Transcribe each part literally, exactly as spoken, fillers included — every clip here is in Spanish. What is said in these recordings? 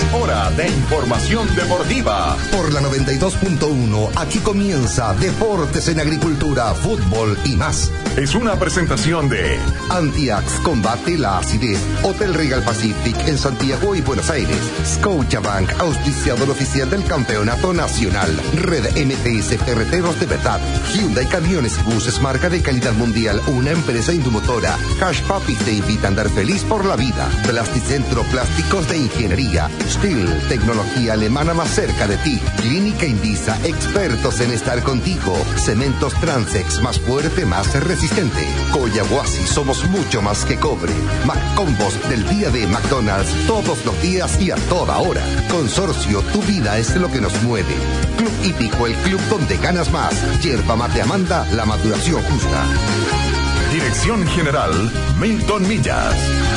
Hora de información deportiva. Por la noventa y dos punto uno, aquí comienza Deportes en Agricultura, Fútbol y más. Es una presentación de Antiax, combate la acidez. Hotel Regal Pacific en Santiago y Buenos Aires. Scotiabank, auspiciador oficial del Campeonato Nacional. Red M T S Ferreteros de Verdad. Hyundai Camiones y Buses, marca de calidad mundial, una empresa indumotora. Hash Papi te invita a andar feliz por la vida. Plasticentro, plásticos de ingeniería. Steel, tecnología alemana más cerca de ti. Clínica Indisa, expertos en estar contigo. Cementos Transex, más fuerte, más resistente. Coyahuasi, somos mucho más que cobre. McCombos del día de McDonald's, todos los días y a toda hora. Consorcio, tu vida es lo que nos mueve. Club Hípico, el club donde ganas más. Yerba Mate Amanda, la maduración justa. Dirección General, Milton Millas.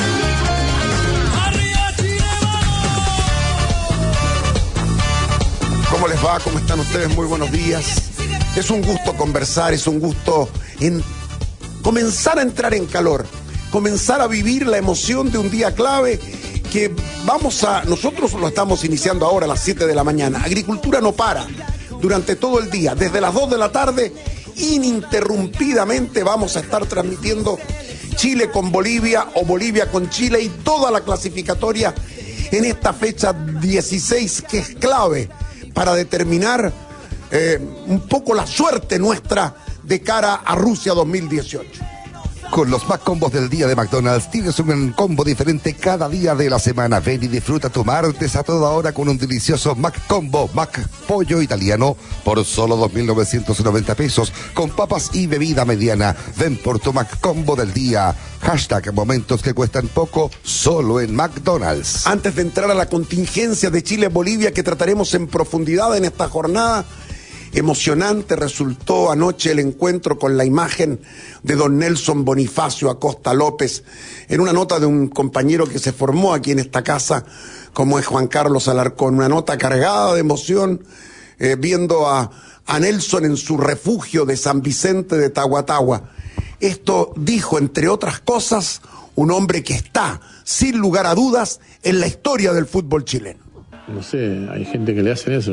¿Cómo les va? ¿Cómo están ustedes? Muy buenos días. Es un gusto conversar, es un gusto en comenzar a entrar en calor, comenzar a vivir la emoción de un día clave que vamos a, nosotros lo estamos iniciando ahora a las siete de la mañana. Agricultura no para durante todo el día, desde las dos de la tarde, ininterrumpidamente vamos a estar transmitiendo Chile con Bolivia o Bolivia con Chile y toda la clasificatoria en esta fecha dieciséis que es clave para determinar eh, un poco la suerte nuestra de cara a Rusia dos mil dieciocho. Con los McCombos del día de McDonald's tienes un combo diferente cada día de la semana. Ven y disfruta tu martes a toda hora con un delicioso McCombo, McPollo italiano por solo dos mil novecientos noventa pesos con papas y bebida mediana. Ven por tu McCombo del día. Hashtag momentos que cuestan poco solo en McDonald's. Antes de entrar a la contingencia de Chile-Bolivia que trataremos en profundidad en esta jornada, emocionante resultó anoche el encuentro con la imagen de don Nelson Bonifacio Acosta López en una nota de un compañero que se formó aquí en esta casa como es Juan Carlos Alarcón, una nota cargada de emoción eh, viendo a, a Nelson en su refugio de San Vicente de Tahuatahua. Esto dijo, entre otras cosas, un hombre que está, sin lugar a dudas, en la historia del fútbol chileno. No sé, hay gente que le hacen eso.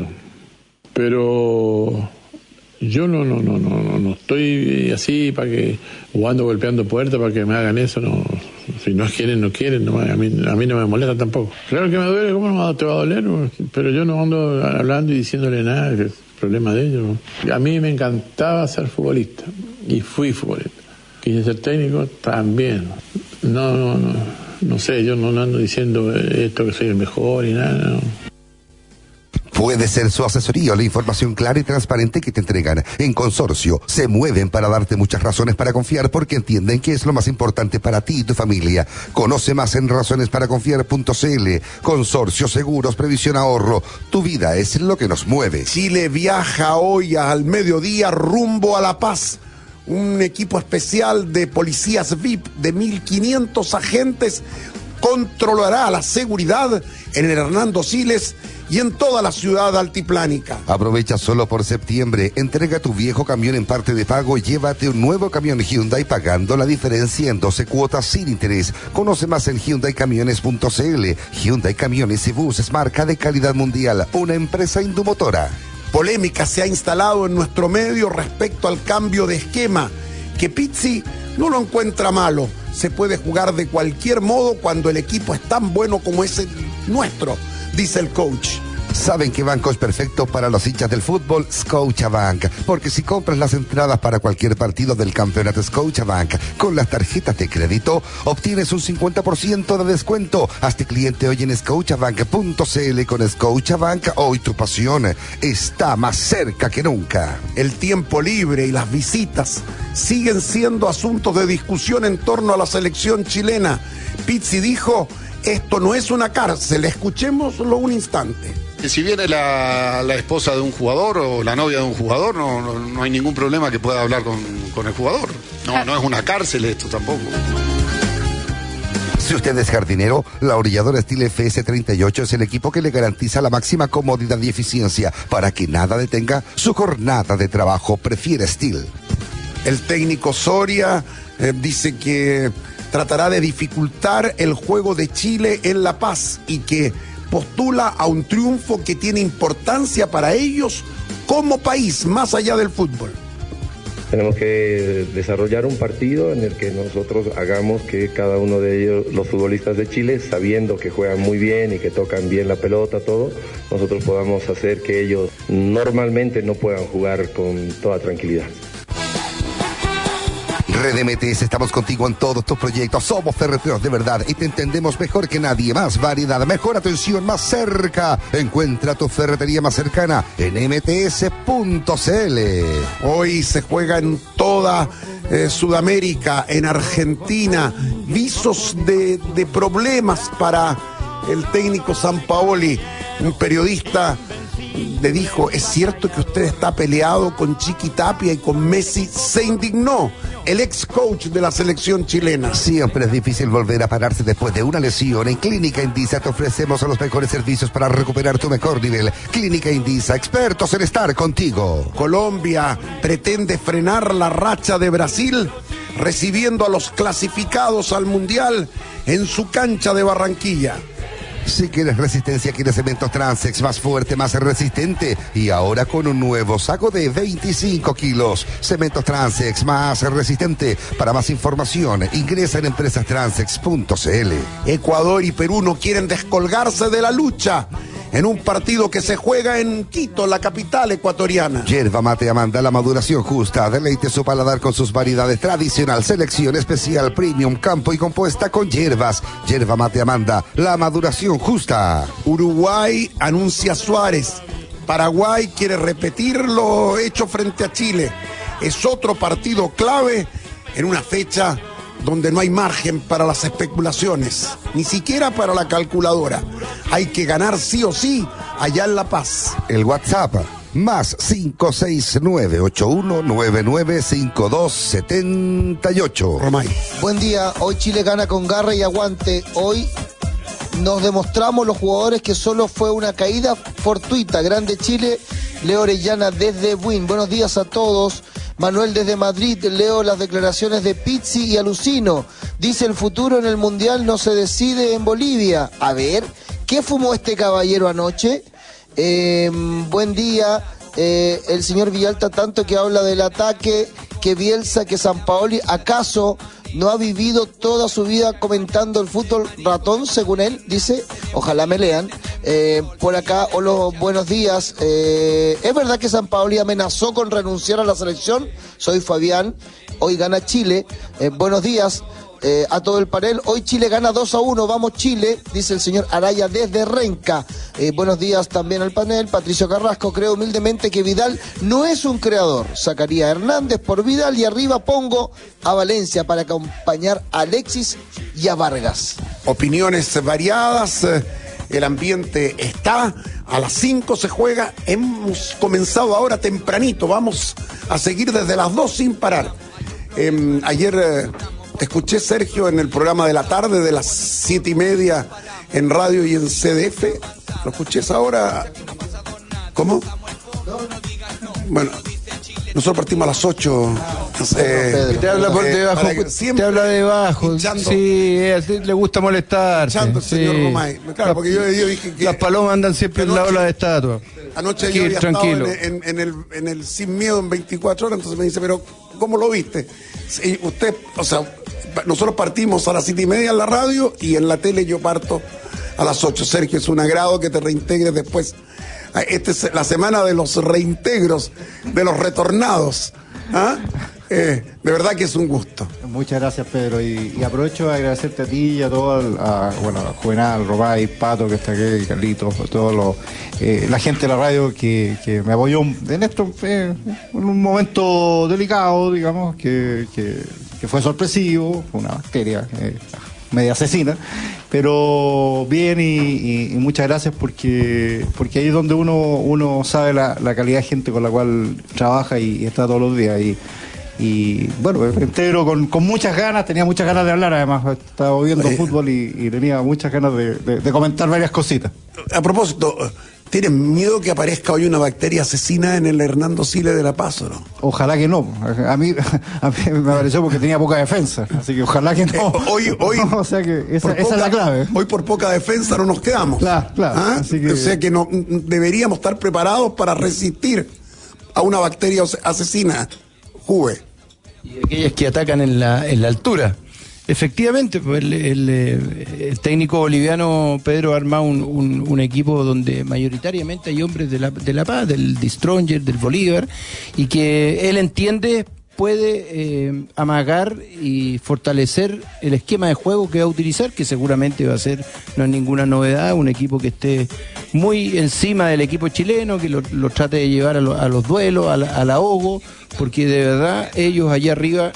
Pero yo no, no, no, no, no estoy así para que jugando golpeando puertas para que me hagan eso, no. Si no quieren, no quieren, no, a mí, a mí no me molesta tampoco. Claro que me duele, ¿cómo no te va a doler? Pero yo no ando hablando y diciéndole nada, que es problema de ellos, ¿no? A mí me encantaba ser futbolista y fui futbolista. Quise ser técnico también. No, no, no, no sé, yo no ando diciendo esto que soy el mejor y nada, no. Puede ser su asesoría o la información clara y transparente que te entregan. En Consorcio se mueven para darte muchas razones para confiar porque entienden que es lo más importante para ti y tu familia. Conoce más en razones para confiar punto c l. Consorcio Seguros, Previsión Ahorro. Tu vida es lo que nos mueve. Chile viaja hoy al mediodía rumbo a La Paz. Un equipo especial de policías V I P de mil quinientos agentes controlará la seguridad en el Hernando Siles y en toda la ciudad altiplánica. Aprovecha solo por septiembre, entrega tu viejo camión en parte de pago y llévate un nuevo camión Hyundai pagando la diferencia en doce cuotas sin interés. Conoce más en hyundai camiones punto c l. Hyundai Camiones y Buses, marca de calidad mundial, una empresa indumotora. Polémica se ha instalado en nuestro medio respecto al cambio de esquema, que Pizzi no lo encuentra malo. Se puede jugar de cualquier modo cuando el equipo es tan bueno como es el nuestro, dice el coach. ¿Saben qué banco es perfecto para los hinchas del fútbol? Scotiabank. Porque si compras las entradas para cualquier partido del campeonato Scotiabank con las tarjetas de crédito, obtienes un cincuenta por ciento de descuento. Hazte cliente hoy en scotiabank punto c l. Con Scotiabank, hoy tu pasión está más cerca que nunca. El tiempo libre y las visitas siguen siendo asuntos de discusión en torno a la selección chilena. Pizzi dijo: esto no es una cárcel, escuchémoslo un instante. Que si viene la, la esposa de un jugador o la novia de un jugador, no, no, no hay ningún problema que pueda hablar con, con el jugador. No, no es una cárcel esto tampoco. Si usted es jardinero, la orilladora Steel F S treinta y ocho es el equipo que le garantiza la máxima comodidad y eficiencia para que nada detenga su jornada de trabajo. Prefiere Steel. El técnico Soria eh, dice que tratará de dificultar el juego de Chile en La Paz y que postula a un triunfo que tiene importancia para ellos como país, más allá del fútbol. Tenemos que desarrollar un partido en el que nosotros hagamos que cada uno de ellos, los futbolistas de Chile, sabiendo que juegan muy bien y que tocan bien la pelota, todo, nosotros podamos hacer que ellos normalmente no puedan jugar con toda tranquilidad. Red M T S, estamos contigo en todos tus proyectos. Somos ferreteros de verdad y te entendemos mejor que nadie. Más variedad, mejor atención, más cerca. Encuentra tu ferretería más cercana en m t s punto c l. Hoy se juega en toda eh, Sudamérica, en Argentina. Visos de, de problemas para el técnico Sampaoli. Un periodista le dijo: ¿es cierto que usted está peleado con Chiqui Tapia y con Messi? Se indignó el ex coach de la selección chilena. Siempre es difícil volver a pararse después de una lesión. En Clínica Indisa te ofrecemos los mejores servicios para recuperar tu mejor nivel. Clínica Indisa, expertos en estar contigo. Colombia pretende frenar la racha de Brasil recibiendo a los clasificados al Mundial en su cancha de Barranquilla. Si quieres resistencia, quieres Cementos Transex, más fuerte, más resistente. Y ahora con un nuevo saco de veinticinco kilos. Cementos Transex, más resistente. Para más información, ingresa en empresas transex punto c l. Ecuador y Perú no quieren descolgarse de la lucha en un partido que se juega en Quito, la capital ecuatoriana. Yerba Mate Amanda, la maduración justa. Deleite su paladar con sus variedades tradicional, selección especial, premium, campo y compuesta con hierbas. Yerba Mate Amanda, la maduración justa. Uruguay anuncia a Suárez. Paraguay quiere repetir lo hecho frente a Chile. Es otro partido clave en una fecha donde no hay margen para las especulaciones, ni siquiera para la calculadora. Hay que ganar sí o sí allá en La Paz. El WhatsApp, más cinco seis nueve ocho uno nueve nueve cinco dos siete ocho. Romay. Buen día, hoy Chile gana con garra y aguante. Hoy nos demostramos los jugadores que solo fue una caída fortuita. Grande Chile, Leo Orellana desde Buin. Buenos días a todos. Manuel desde Madrid, leo las declaraciones de Pizzi y Alucino. Dice: el futuro en el Mundial no se decide en Bolivia. A ver, ¿qué fumó este caballero anoche? Eh, buen día, eh, el señor Villalta, tanto que habla del ataque, que Bielsa, que Sampaoli, ¿acaso no ha vivido toda su vida comentando el fútbol ratón, según él? Dice, ojalá me lean. Eh, por acá, hola, buenos días. Eh, ¿Es verdad que Sampaoli amenazó con renunciar a la selección? Soy Fabián, hoy gana Chile. Eh, buenos días eh, a todo el panel. Hoy Chile gana dos a uno, vamos Chile, dice el señor Araya desde Renca. Eh, buenos días también al panel. Patricio Carrasco, creo humildemente que Vidal no es un creador. Sacaría a Hernández por Vidal y arriba pongo a Valencia para acompañar a Alexis y a Vargas. Opiniones variadas, el ambiente está, a las cinco se juega, hemos comenzado ahora tempranito, vamos a seguir desde las dos sin parar. Eh, ayer eh, te escuché, Sergio, en el programa de la tarde de las siete y media en radio y en C D F. ¿Lo escuches ahora? ¿Cómo? Bueno, nosotros partimos a las ocho. Eh, te habla por eh, debajo, te habla debajo. Hinchando, sí, a ti le gusta molestar. Hinchando el sí. señor Romay. Claro, porque yo, yo dije que las palomas andan siempre en la ola de estatua. Anoche Aquí, yo había tranquilo. estado en, en, en, el, en el Sin Miedo en veinticuatro horas, entonces me dice, pero ¿cómo lo viste? Sí, usted, o sea, nosotros partimos a las siete y media en la radio y en la tele yo parto a las ocho. Sergio, es un agrado que te reintegres después. Esta es la semana de los reintegros, de los retornados. ¿Ah? Eh, de verdad que es un gusto. Muchas gracias, Pedro, y, y aprovecho de agradecerte a ti y a todo el, a, bueno, a Juvenal, Robay, Pato que está aquí, Carlitos, todos los eh, la gente de la radio que, que me apoyó en esto, eh, en un momento delicado, digamos, que, que, que fue sorpresivo, fue una bacteria eh, media asesina, pero bien, y, y, y muchas gracias porque porque ahí es donde uno uno sabe la, la calidad de gente con la cual trabaja y, y está todos los días. Y, y bueno, me integro con, con muchas ganas, tenía muchas ganas de hablar, además estaba viendo eh, fútbol y, y tenía muchas ganas de, de, de comentar varias cositas. A propósito, ¿Tienen miedo que aparezca hoy una bacteria asesina en el Hernando Siles de La Paz o no? Ojalá que no. A mí, a mí me pareció porque tenía poca defensa. Así que ojalá que no. Eh, hoy, hoy, o sea que esa, poca, esa es la clave. Hoy por poca defensa no nos quedamos. Claro, claro. ¿Ah? Así que... O sea que no, deberíamos estar preparados para resistir a una bacteria asesina. Juve. Y aquellas que atacan en la, en la altura. Efectivamente, pues el, el, el técnico boliviano Pedro ha armado un, un, un equipo donde mayoritariamente hay hombres de la, de la Paz, del Destroyer, del Bolívar, y que él entiende puede eh, amagar y fortalecer el esquema de juego que va a utilizar, que seguramente va a ser, no es ninguna novedad, un equipo que esté muy encima del equipo chileno, que lo, lo trate de llevar a, lo, a los duelos, al, al ahogo, porque de verdad ellos allá arriba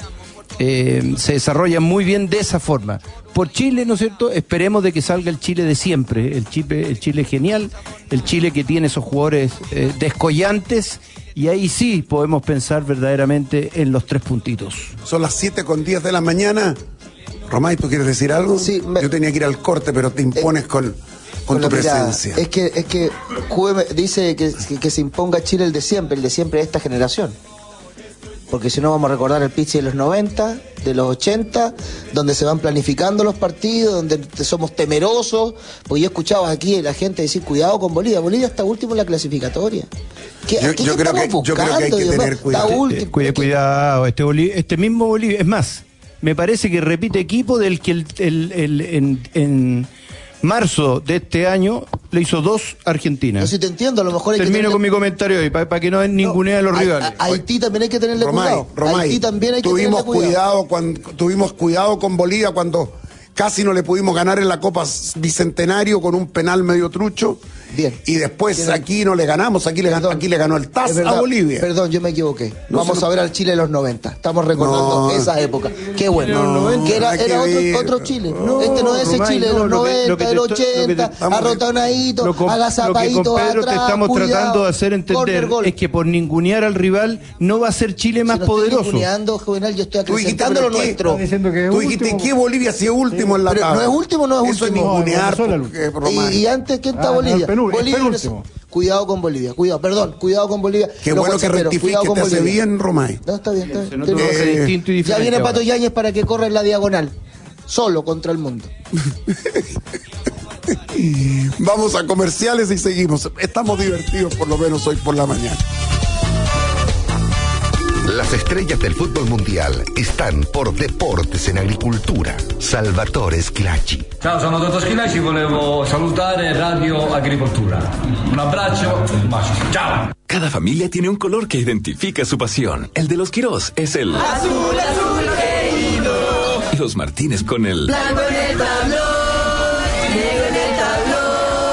Eh, se desarrolla muy bien de esa forma. Por Chile, ¿no es cierto? Esperemos de que salga el Chile de siempre, el Chile, el Chile genial, el Chile que tiene esos jugadores eh, descollantes, y ahí sí podemos pensar verdaderamente en los tres puntitos. Son las siete con diez de la mañana. Romay, ¿tú quieres decir algo? Sí, me... Yo tenía que ir al corte, pero te impones eh, con, con, con tu presencia. Es que, es que Juve dice que, que, que se imponga Chile el de siempre, el de siempre de esta generación. Porque si no vamos a recordar el pitch de los noventa, de los ochenta, donde se van planificando los partidos, donde somos temerosos, porque yo escuchaba aquí a la gente decir, cuidado con Bolivia, Bolivia está último en la clasificatoria. ¿Qué, yo, ¿qué yo, creo que, yo creo que hay que tener cuidado. Eh, cuida, cuidado, este, Bolivia, este mismo Bolivia, es más, me parece que repite equipo del que el, el, el, en, en marzo de este año le hizo dos a Argentina. No sé si te entiendo, a lo mejor hay Termino que tenerle... con mi comentario hoy, para pa que no ningunee no, a los a, rivales. A, a Haití también hay que tenerle Romay, cuidado. Romay, Haití también hay que tuvimos tenerle cuidado. cuidado cuando, tuvimos cuidado con Bolivia cuando casi no le pudimos ganar en la Copa Bicentenario con un penal medio trucho. Bien. Y después Tiene... aquí no le ganamos, aquí le ganó, aquí le ganó el T A S a Bolivia. Perdón, yo me equivoqué. No Vamos se... a ver al Chile de los noventa. Estamos recordando no. esa época. Qué bueno. No, que era, era otro, otro Chile. No, este no es ese Romay, Chile de los no, noventa, del ochenta, arrotonadito, agazapadito atrás. Lo que te estamos cuidado, tratando de hacer entender es que por ningunear al rival no va a ser Chile más si no poderoso. Ninguneando, Juvenal, yo estoy acrecentando lo nuestro. Tú dijiste que Bolivia si es último en la tabla. No es último, no es último. Eso es ningunear. Y antes, ¿quién está Bolivia? Bolivia. Cuidado con Bolivia, cuidado, perdón, cuidado con Bolivia. Qué bueno que rectifique, te hace bien, Romay. No, está bien, está bien. Se nota eh, distinto y diferente. Ya viene Pato Yáñez para que corra en la diagonal, solo contra el mundo. Vamos a comerciales y seguimos. Estamos divertidos por lo menos hoy por la mañana. Las estrellas del fútbol mundial están por Deportes en Agricultura. Salvatore Schillaci. Ciao, sono Dottor Schillaci, volevo salutare Radio Agricoltura. Un abbraccio, un bacio. Ciao. Cada familia tiene un color que identifica su pasión. El de los Quirós es el azul, azul querido. Los Martínez con el blanco en el tablón, negro en el tablón.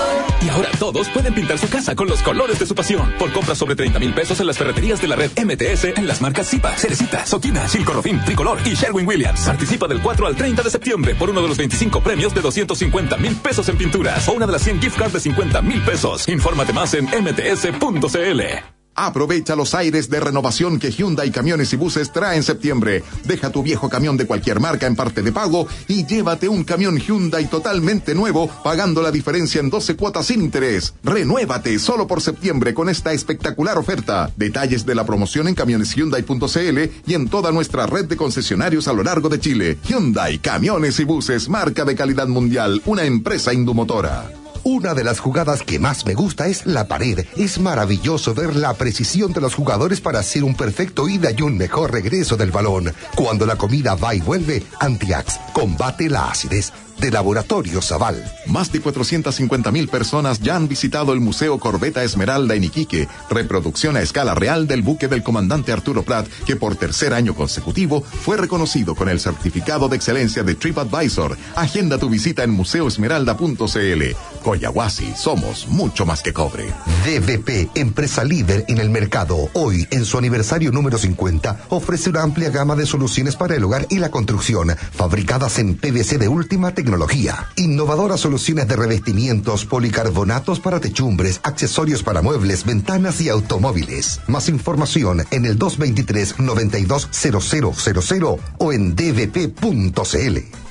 Y ahora todos pueden pintar su casa con los colores de su pasión. Por compras sobre treinta mil pesos en las ferreterías de la red M T S en las marcas Zipa, Cerecita, Soquina, Silcorrofin, Tricolor y Sherwin-Williams. Participa del cuatro al treinta de septiembre por uno de los veinticinco premios de doscientos cincuenta mil pesos en pinturas o una de las cien gift cards de cincuenta mil pesos. Infórmate más en m t s punto c l. Aprovecha los aires de renovación que Hyundai Camiones y Buses trae en septiembre. Deja tu viejo camión de cualquier marca en parte de pago y llévate un camión Hyundai totalmente nuevo pagando la diferencia en doce cuotas sin interés. Renuévate solo por septiembre con esta espectacular oferta. Detalles de la promoción en camiones hyundai punto c l y en toda nuestra red de concesionarios a lo largo de Chile. Hyundai Camiones y Buses, marca de calidad mundial, una empresa indumotora. Una de las jugadas que más me gusta es la pared. Es maravilloso ver la precisión de los jugadores para hacer un perfecto ida y un mejor regreso del balón. Cuando la comida va y vuelve, Antiax combate la acidez. De Laboratorio Zaval. Más de cuatrocientas cincuenta mil personas ya han visitado el Museo Corbeta Esmeralda en Iquique, reproducción a escala real del buque del comandante Arturo Prat, que por tercer año consecutivo fue reconocido con el certificado de excelencia de TripAdvisor. Agenda tu visita en museo esmeralda punto c l. Coyahuasi, somos mucho más que cobre. D V P, empresa líder en el mercado, hoy en su aniversario número cincuenta, ofrece una amplia gama de soluciones para el hogar y la construcción, fabricadas en P V C de última tecnología. Tecnología. Innovadoras soluciones de revestimientos, policarbonatos para techumbres, accesorios para muebles, ventanas y automóviles. Más información en el dos veintitrés, noventa y dos, cero cero cero cero o en d v p punto c l.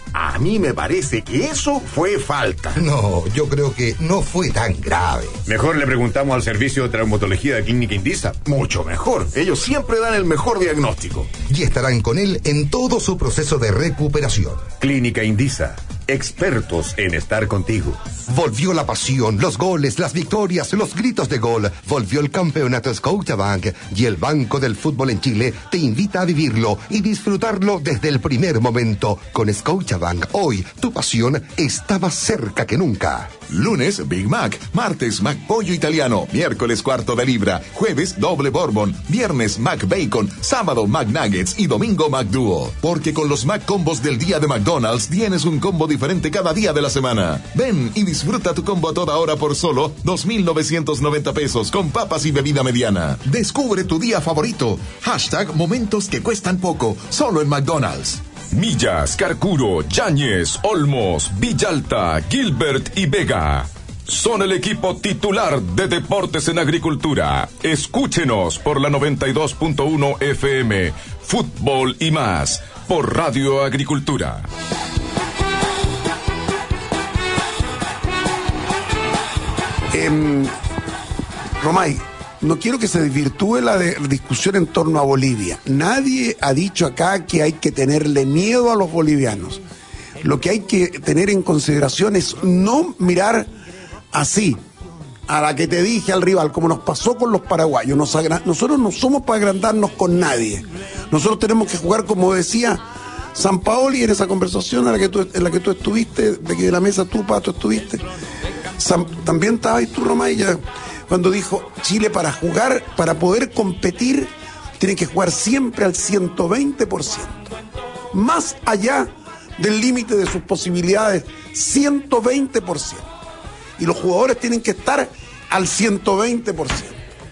A mí me parece que eso fue falta. No, yo creo que no fue tan grave. Mejor le preguntamos al servicio de traumatología de Clínica Indisa. Mucho mejor. Ellos siempre dan el mejor diagnóstico. Y estarán con él en todo su proceso de recuperación. Clínica Indisa. Expertos en estar contigo. Volvió la pasión, los goles, las victorias, los gritos de gol. Volvió el campeonato Scotiabank. Y el Banco del Fútbol en Chile te invita a vivirlo y disfrutarlo desde el primer momento. Con Scotiabank, hoy tu pasión está más cerca que nunca. Lunes, Big Mac. Martes, Mac Pollo Italiano. Miércoles, cuarto de libra. Jueves, doble Bourbon. Viernes, Mac Bacon. Sábado, Mac Nuggets. Y domingo, Mac Duo. Porque con los Mac Combos del día de McDonald's tienes un combo diferente cada día de la semana. Ven y disfruta tu combo a toda hora por solo dos mil novecientos noventa pesos con papas y bebida mediana. Descubre tu día favorito. Hashtag momentos que cuestan poco. Solo en McDonald's. Millas, Carcuro, Yáñez, Olmos, Villalta, Gilbert y Vega son el equipo titular de Deportes en Agricultura. Escúchenos por la noventa y dos punto uno F M, Fútbol y más, por Radio Agricultura. Eh, Romay, no quiero que se desvirtúe la de discusión en torno a Bolivia. Nadie ha dicho acá que hay que tenerle miedo a los bolivianos. Lo que hay que tener en consideración es no mirar así a la que te dije al rival, como nos pasó con los paraguayos. Nos agra- nosotros no somos para agrandarnos con nadie. Nosotros tenemos que jugar, como decía Sampaoli en esa conversación en la que tú, en la que tú estuviste, de que de la mesa tú, Pato, estuviste. Sam, también estabas ahí tú, Romay, ya, cuando dijo, Chile para jugar, para poder competir, tiene que jugar siempre al ciento veinte por ciento. Más allá del límite de sus posibilidades, ciento veinte por ciento. Y los jugadores tienen que estar al ciento veinte por ciento.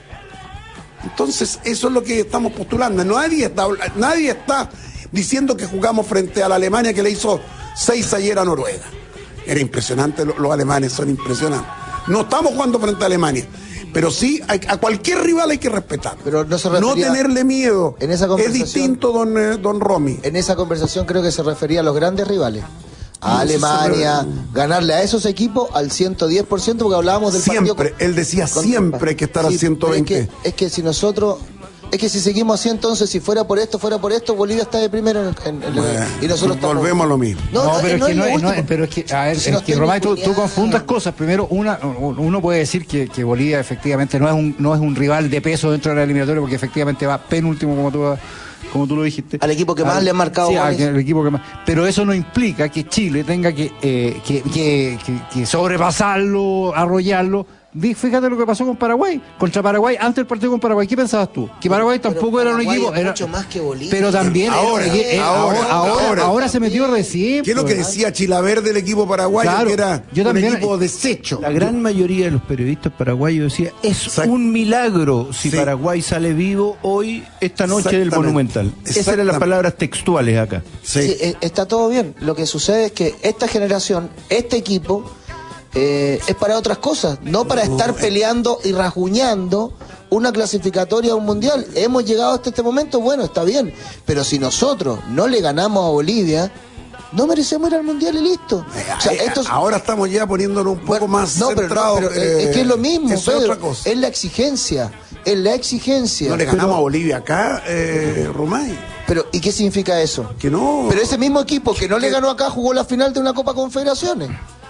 Entonces, eso es lo que estamos postulando. Nadie está, nadie está diciendo que jugamos frente a la Alemania que le hizo seis ayer a Noruega. Era impresionante, los, los alemanes son impresionantes. No estamos jugando frente a Alemania, pero sí hay, a cualquier rival hay que respetar. Pero no se no refería, tenerle miedo. En esa conversación, es distinto, don, eh, don Romy. En esa conversación creo que se refería a los grandes rivales. A No, Alemania, se... ganarle a esos equipos al ciento diez por ciento, porque hablábamos del siempre, partido. Con, él decía con, siempre hay que estar sí, al ciento veinte. Es que, es que si nosotros... Es que si seguimos así, entonces, si fuera por esto, fuera por esto, Bolivia está de primero en, en, en bueno, y nosotros estamos... Volvemos a lo mismo. No, no, pero, no, es que no, es, no, pero es que, a ver, si es que, Romay, tú, tú confundas cosas. Primero, una, uno puede decir que, que Bolivia efectivamente no es, un, no es un rival de peso dentro de la eliminatoria, porque efectivamente va penúltimo, como tú, como tú lo dijiste. Al equipo que más al, le han marcado sí, al, al equipo que más. Pero eso no implica que Chile tenga que, eh, que, que, que, que sobrepasarlo, arrollarlo. Fíjate lo que pasó con Paraguay, contra Paraguay, antes del partido con Paraguay. ¿Qué pensabas tú? Que Paraguay pero tampoco Paraguay era un equipo, era mucho más que Bolivia. Pero también ahora, era, eh, ahora, ahora, ahora, ahora, ahora se metió recién. ¿Qué es lo que decía Chilaver del equipo paraguayo? Claro, que era yo también, un equipo deshecho. La gran mayoría de los periodistas paraguayos decía, es Exacto. un milagro si sí. Paraguay sale vivo hoy, esta noche del Monumental. Esas eran las palabras textuales acá. Sí. Sí, está todo bien. Lo que sucede es que esta generación, este equipo, Eh, es para otras cosas, no para estar peleando y rajuñando una clasificatoria a un mundial. Hemos llegado hasta este momento, bueno, está bien, pero si nosotros no le ganamos a Bolivia, no merecemos ir al mundial y listo. O sea, esto es... Ahora estamos ya poniéndonos un poco bueno, más no, centrados. Pero, no, pero eh, es que es lo mismo, es, Pedro, otra cosa. es la exigencia, es la exigencia. No le ganamos pero... a Bolivia acá, eh, Romay. Pero, ¿y qué significa eso? Que no. Pero ese mismo equipo que no le ganó acá jugó la final de una Copa Confederaciones.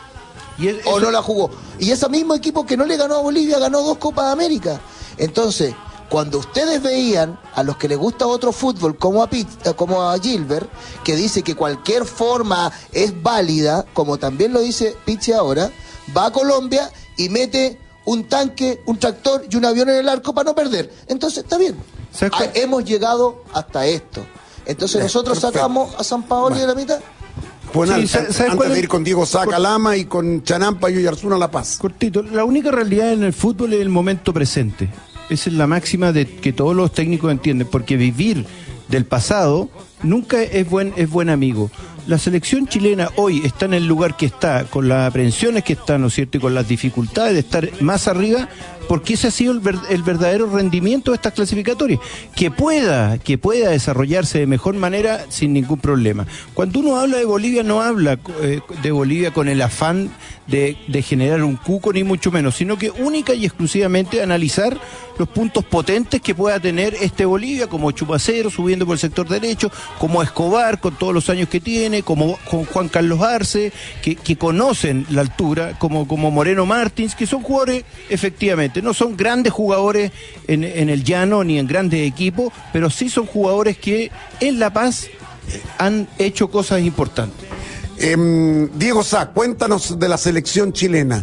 Y el, o no la jugó. Y ese mismo equipo que no le ganó a Bolivia ganó dos Copas de América. Entonces, cuando ustedes veían a los que les gusta otro fútbol, como a, Pitt, como a Gilbert, que dice que cualquier forma es válida, como también lo dice Pizzi ahora, va a Colombia y mete un tanque, un tractor y un avión en el arco para no perder. Entonces, está bien. Ah, hemos llegado hasta esto. Entonces, nosotros sacamos a San Paoli de la mitad. Bueno, sí, antes, antes de ir con Diego Sacalama y con Chanampa y Oyarzuna La Paz. Cortito, la única realidad en el fútbol es el momento presente. Esa es la máxima de que todos los técnicos entienden, porque vivir del pasado nunca es buen, es buen amigo. La selección chilena hoy está en el lugar que está, con las aprensiones que está, ¿no es cierto?, y con las dificultades de estar más arriba, porque ese ha sido el, ver, el verdadero rendimiento de estas clasificatorias, que pueda, que pueda desarrollarse de mejor manera sin ningún problema. Cuando uno habla de Bolivia, no habla eh, de Bolivia con el afán de, de generar un cuco, ni mucho menos, sino que única y exclusivamente analizar los puntos potentes que pueda tener este Bolivia, como Chupacero subiendo por el sector derecho, como Escobar con todos los años que tiene, como con Juan Carlos Arce, que, que conocen la altura, como, como Moreno Martins, que son jugadores, efectivamente, no son grandes jugadores en, en el llano ni en grandes equipos, pero sí son jugadores que en La Paz han hecho cosas importantes. Eh, Diego Sá, cuéntanos de la selección chilena.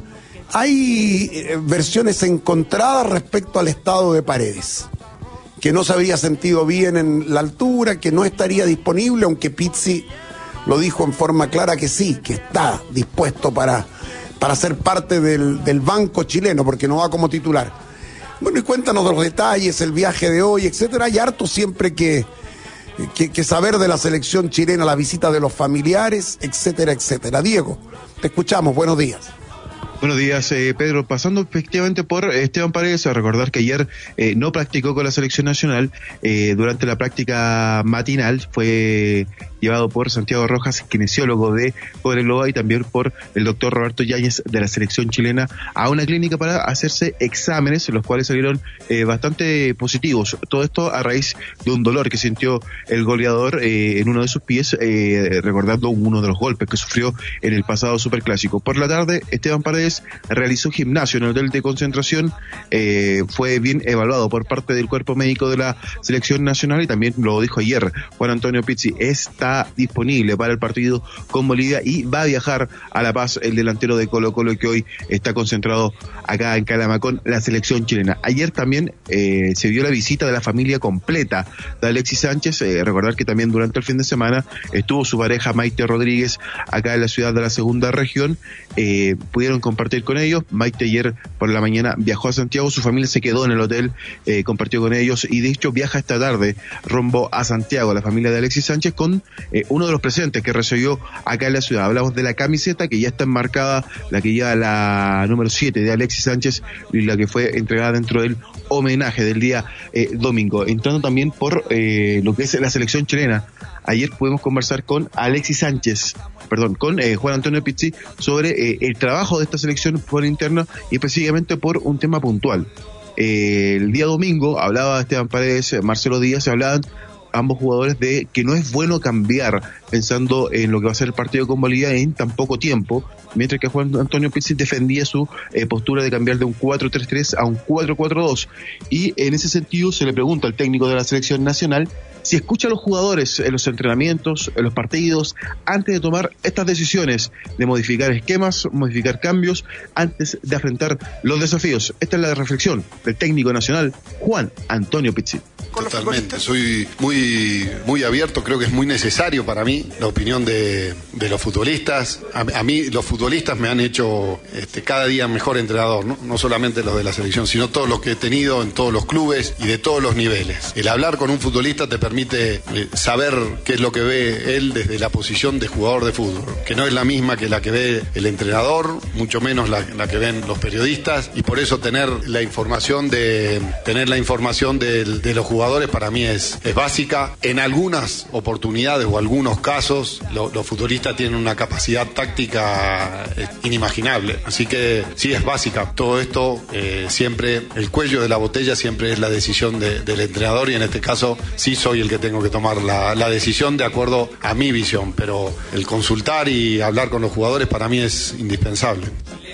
Hay eh, versiones encontradas respecto al estado de Paredes, que no se habría sentido bien en la altura, que no estaría disponible, aunque Pizzi lo dijo en forma clara que sí, que está dispuesto para, para ser parte del, del banco chileno, porque no va como titular. Bueno, y cuéntanos de los detalles, el viaje de hoy, etcétera. Hay harto siempre que, que, que saber de la selección chilena, la visita de los familiares, etcétera, etcétera. Diego, te escuchamos, buenos días. Buenos días, eh, Pedro. Pasando efectivamente por Esteban Paredes, a recordar que ayer eh, no practicó con la selección nacional. Eh, durante la práctica matinal fue llevado por Santiago Rojas, kinesiólogo de Cobreloa, y también por el doctor Roberto Yáñez de la selección chilena, a una clínica para hacerse exámenes, los cuales salieron eh, bastante positivos. Todo esto a raíz de un dolor que sintió el goleador eh, en uno de sus pies, eh, recordando uno de los golpes que sufrió en el pasado Superclásico. Por la tarde, Esteban Paredes realizó gimnasio en el hotel de concentración, eh, fue bien evaluado por parte del cuerpo médico de la selección nacional, y también lo dijo ayer Juan Antonio Pizzi, está disponible para el partido con Bolivia y va a viajar a La Paz el delantero de Colo Colo, que hoy está concentrado acá en Calama con la selección chilena. Ayer también eh, se vio la visita de la familia completa de Alexis Sánchez. Eh, recordar que también durante el fin de semana estuvo su pareja Maite Rodríguez acá en la ciudad de la segunda región. Eh, pudieron compartir con ellos. Maite ayer por la mañana viajó a Santiago, su familia se quedó en el hotel, eh, compartió con ellos, y de hecho viaja esta tarde rumbo a Santiago, la familia de Alexis Sánchez, con eh, uno de los presentes que recibió acá en la ciudad. Hablamos de la camiseta que ya está enmarcada, la que lleva la número siete de Alexis Sánchez, y la que fue entregada dentro del homenaje del día eh, domingo. Entrando también por eh, lo que es la selección chilena. Ayer pudimos conversar con Alexis Sánchez, perdón, con eh, Juan Antonio Pizzi sobre eh, el trabajo de esta selección por interna, y específicamente por un tema puntual. Eh, el día domingo hablaba Esteban Paredes, Marcelo Díaz, se hablaban ambos jugadores de que no es bueno cambiar pensando en lo que va a ser el partido con Bolivia en tan poco tiempo, mientras que Juan Antonio Pizzi defendía su eh, postura de cambiar de un cuatro tres tres a un cuatro cuatro dos, y en ese sentido se le pregunta al técnico de la selección nacional si escucha a los jugadores en los entrenamientos, en los partidos, antes de tomar estas decisiones de modificar esquemas, modificar cambios, antes de afrontar los desafíos. Esta es la reflexión del técnico nacional, Juan Antonio Pizzi. Totalmente, soy muy muy abierto, creo que es muy necesario para mí la opinión de, de los futbolistas. A, a mí los futbolistas me han hecho este, cada día mejor entrenador, ¿no? No solamente los de la selección, sino todos los que he tenido en todos los clubes y de todos los niveles. El hablar con un futbolista te permite eh, saber qué es lo que ve él desde la posición de jugador de fútbol, que no es la misma que la que ve el entrenador, mucho menos la, la que ven los periodistas, y por eso tener la información de tener la información de, de los jugadores para mí es, es básica. En algunas oportunidades o algunos casos lo, los futbolistas tienen una capacidad táctica inimaginable, así que sí, es básica. Todo esto eh, siempre, el cuello de la botella siempre es la decisión de, del entrenador, y en este caso sí soy el que tengo que tomar la, la decisión de acuerdo a mi visión, pero el consultar y hablar con los jugadores para mí es indispensable.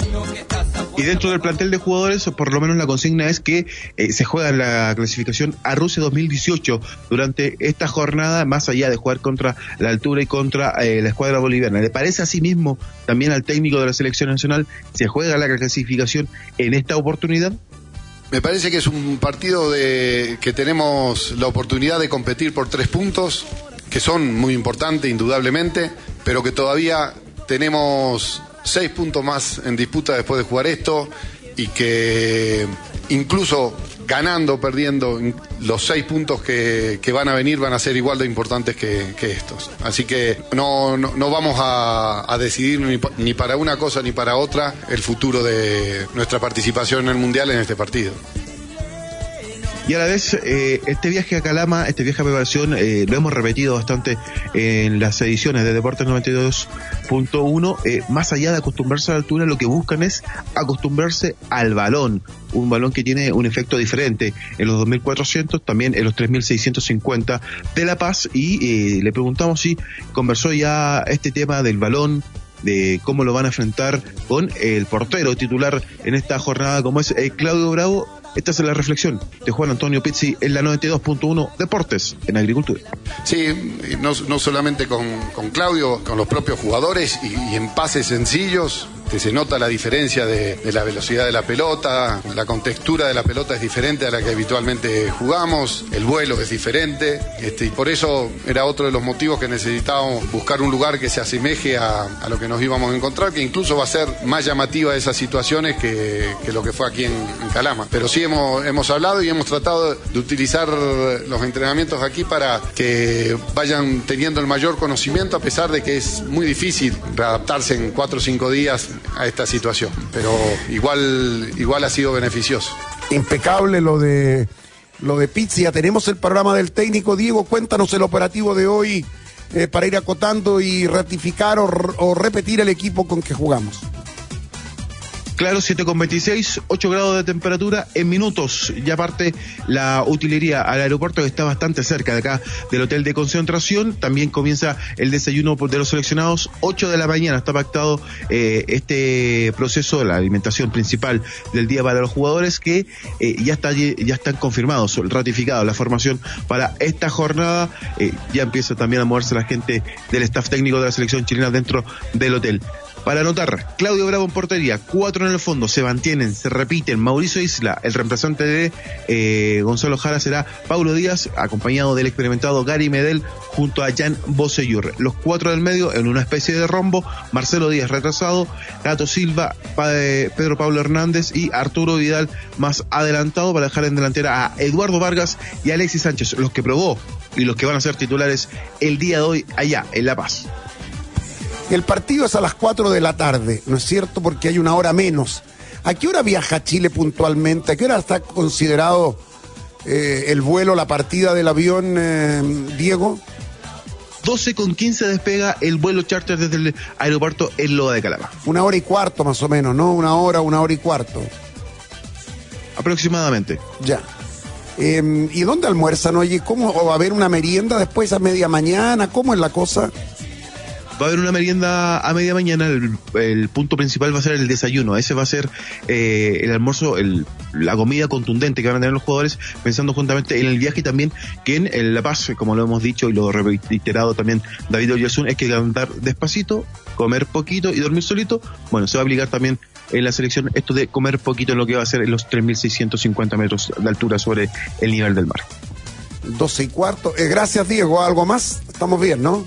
Y dentro del plantel de jugadores, por lo menos la consigna es que eh, se juega la clasificación a Rusia dos mil dieciocho durante esta jornada, más allá de jugar contra la altura y contra eh, la escuadra boliviana. ¿Le parece así mismo también al técnico de la selección nacional se juega la clasificación en esta oportunidad? Me parece que es un partido de que tenemos la oportunidad de competir por tres puntos, que son muy importantes indudablemente, pero que todavía tenemos seis puntos más en disputa después de jugar esto, y que incluso ganando o perdiendo, los seis puntos que, que van a venir van a ser igual de importantes que, que estos. Así que no, no, no vamos a, a decidir ni, ni para una cosa ni para otra el futuro de nuestra participación en el Mundial en este partido. Y a la vez, eh, este viaje a Calama, este viaje a preparación, eh, lo hemos repetido bastante en las ediciones de Deportes noventa y dos punto uno. Eh, más allá de acostumbrarse a la altura, lo que buscan es acostumbrarse al balón. Un balón que tiene un efecto diferente en los dos mil cuatrocientos, también en los tres mil seiscientos cincuenta de La Paz. Y eh, le preguntamos si conversó ya este tema del balón, de cómo lo van a enfrentar con el portero titular en esta jornada, como es eh, Claudio Bravo. Esta es la reflexión de Juan Antonio Pizzi en la noventa y dos punto uno Deportes en Agricultura. Sí, no, no solamente con, con Claudio, con los propios jugadores y, y en pases sencillos. Que se nota la diferencia de, de la velocidad de la pelota, la contextura de la pelota es diferente a la que habitualmente jugamos, el vuelo es diferente, este, y por eso era otro de los motivos que necesitábamos buscar un lugar que se asemeje a, a lo que nos íbamos a encontrar, que incluso va a ser más llamativa esas situaciones que, que lo que fue aquí en, en Calama. Pero sí hemos, hemos hablado y hemos tratado de utilizar los entrenamientos aquí para que vayan teniendo el mayor conocimiento, a pesar de que es muy difícil readaptarse en cuatro o cinco días a esta situación, pero igual igual ha sido beneficioso. Impecable lo de lo de Pizzi. Ya tenemos el programa del técnico. Diego, cuéntanos el operativo de hoy eh, para ir acotando y ratificar o, o repetir el equipo con que jugamos. Claro, siete con veintiséis, ocho grados de temperatura en minutos. Ya parte la utilería al aeropuerto, que está bastante cerca de acá del hotel de concentración. También comienza el desayuno de los seleccionados, ocho de la mañana. Está pactado eh, este proceso, la alimentación principal del día para los jugadores, que eh, ya está ya están confirmados, ratificados la formación para esta jornada. Eh, ya empieza también a moverse la gente del staff técnico de la selección chilena dentro del hotel. Para anotar, Claudio Bravo en portería, cuatro en el fondo, se mantienen, se repiten. Mauricio Isla, el reemplazante de eh, Gonzalo Jara, será Paulo Díaz, acompañado del experimentado Gary Medel, junto a Jan Bosellur. Los cuatro del medio, en una especie de rombo: Marcelo Díaz retrasado, Gato Silva, Pedro Pablo Hernández y Arturo Vidal más adelantado, para dejar en delantera a Eduardo Vargas y Alexis Sánchez, los que probó y los que van a ser titulares el día de hoy allá en La Paz. El partido es a las cuatro de la tarde, ¿no es cierto? Porque hay una hora menos. ¿A qué hora viaja Chile puntualmente? ¿A qué hora está considerado eh, el vuelo, la partida del avión, eh, Diego? doce con quince despega el vuelo charter desde el aeropuerto en Loa de Calama. Una hora y cuarto más o menos, ¿no? Una hora, una hora y cuarto. Aproximadamente. Ya. Eh, ¿Y dónde almuerzan? Oye, ¿cómo va a haber una merienda después a media mañana? ¿Cómo es la cosa? Va a haber una merienda a media mañana. El, el punto principal va a ser el desayuno. Ese va a ser eh, el almuerzo, el, la comida contundente que van a tener los jugadores, pensando juntamente en el viaje, y también que en, en La Paz, como lo hemos dicho y lo reiterado también David Oyarzún, es que andar despacito, comer poquito y dormir solito. Bueno, se va a aplicar también en la selección esto de comer poquito en lo que va a ser en los tres mil seiscientos cincuenta metros de altura sobre el nivel del mar. doce y cuarto. Eh, gracias, Diego. ¿Algo más? Estamos bien, ¿no?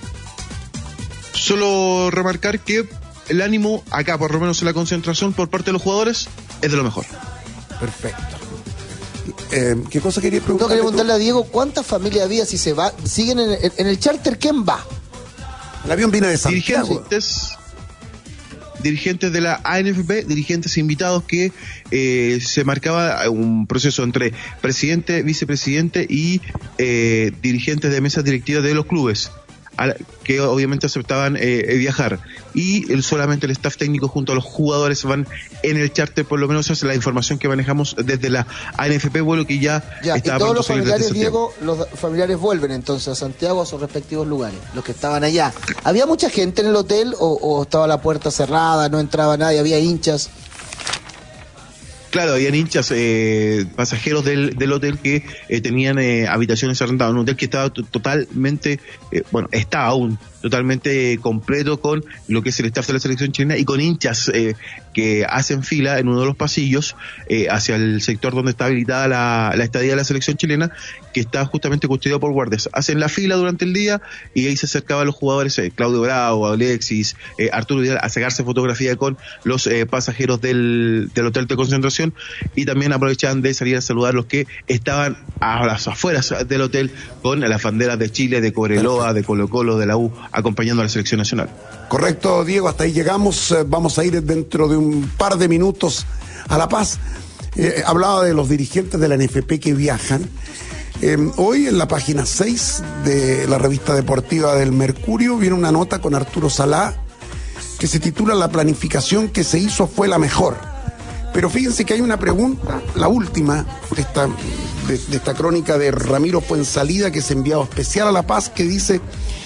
Solo remarcar que el ánimo acá, por lo menos en la concentración por parte de los jugadores, es de lo mejor. Perfecto. Eh, ¿Qué cosa quería preguntar? No, quería preguntarle a Diego cuántas familias había, si se va, siguen en el, en el charter, ¿quién va? El avión viene de Santiago. Dirigentes, dirigentes de la A N F P, dirigentes invitados, que eh, se marcaba un proceso entre presidente, vicepresidente y eh, dirigentes de mesas directivas de los clubes, que obviamente aceptaban eh, viajar, y el, solamente el staff técnico junto a los jugadores van en el charter. Por lo menos esa es la información que manejamos desde la A N F P, vuelo que ya, ya está. Y todos los familiares, Diego, los familiares vuelven entonces a Santiago, a sus respectivos lugares, los que estaban allá. ¿Había mucha gente en el hotel o, o estaba la puerta cerrada, no entraba nadie, había hinchas? Claro, habían hinchas, eh, pasajeros del, del hotel que eh, tenían eh, habitaciones arrendadas, un hotel que estaba t- totalmente, eh, bueno, está aún totalmente completo con lo que es el staff de la selección chilena, y con hinchas eh, que hacen fila en uno de los pasillos eh, hacia el sector donde está habilitada la, la estadía de la selección chilena, que está justamente custodiado por guardias. Hacen la fila durante el día y ahí se acercaban los jugadores, eh, Claudio Bravo, Alexis, eh, Arturo Vidal, a sacarse fotografía con los eh, pasajeros del, del hotel de concentración, concentración, y también aprovechaban de salir a saludar a los que estaban a las afueras del hotel con las banderas de Chile, de Cobreloa, de Colo Colo, de la U, acompañando a la selección nacional. Correcto, Diego, hasta ahí llegamos. Eh, vamos a ir dentro de un par de minutos a La Paz. Eh, hablaba de los dirigentes de la N F P que viajan. Eh, hoy en la página seis de la revista deportiva del Mercurio viene una nota con Arturo Salá que se titula "La planificación que se hizo fue la mejor". Pero fíjense que hay una pregunta, la última de esta, de, de esta crónica de Ramiro Fuensalida, que es enviado especial a La Paz, que dice: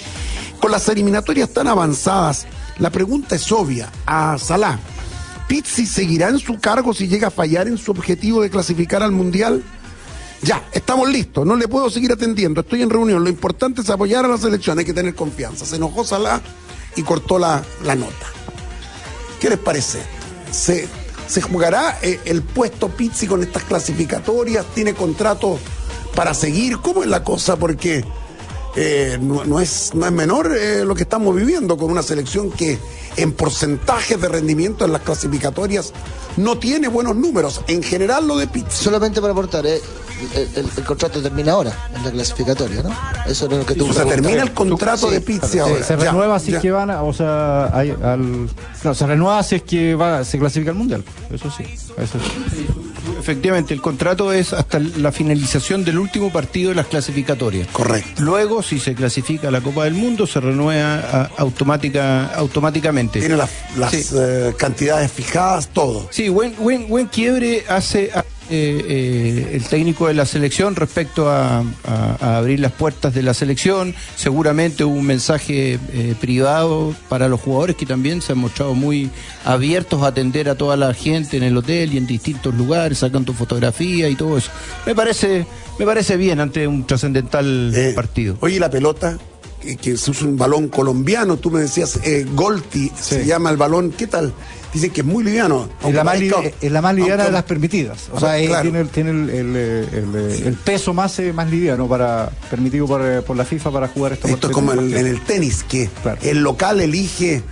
con las eliminatorias tan avanzadas, la pregunta es obvia. A Salá, ¿Pizzi seguirá en su cargo si llega a fallar en su objetivo de clasificar al Mundial? Ya, estamos listos, no le puedo seguir atendiendo, estoy en reunión, lo importante es apoyar a la selección, hay que tener confianza. Se enojó Salá y cortó la, la nota. ¿Qué les parece? ¿Se, se jugará eh, el puesto Pizzi con estas clasificatorias? ¿Tiene contrato para seguir? ¿Cómo es la cosa? Porque eh, no, no, es, no es menor eh, lo que estamos viviendo con una selección que en porcentajes de rendimiento en las clasificatorias no tiene buenos números. En general lo de Pizzi. Solamente para aportar, eh, el, el, el contrato termina ahora en la clasificatoria, ¿no? Eso es lo que tú. O sea, termina el contrato sí, de Pizzi ahora. Se, se ya, renueva si ya. es que van a, o sea, hay, al, no, se renueva si es que va, se clasifica al Mundial. Eso sí, eso sí. Efectivamente, el contrato es hasta la finalización del último partido de las clasificatorias. Correcto. Luego, si se clasifica a la Copa del Mundo, se renueva a, automática, automáticamente. Tiene las, las sí. eh, cantidades fijadas, todo. Sí, buen, buen, buen quiebre hace eh, eh, el técnico de la selección respecto a, a, a abrir las puertas de la selección. Seguramente hubo un mensaje eh, privado para los jugadores que también se han mostrado muy abiertos a atender a toda la gente en el hotel y en distintos lugares, sacando fotografía y todo eso. Me parece, me parece bien ante un trascendental eh, partido. Oye, la pelota, que, que se usa un balón colombiano, tú me decías, eh, Golti, sí. se llama el balón, ¿qué tal? Dicen que es muy liviano. Es la más, li es la más liviana aunque, de las permitidas. O sea, claro. tiene, tiene el, el, el, el peso más, más liviano para permitido por, por la FIFA para jugar estos Esto es como el, en el tenis, que claro. el local elige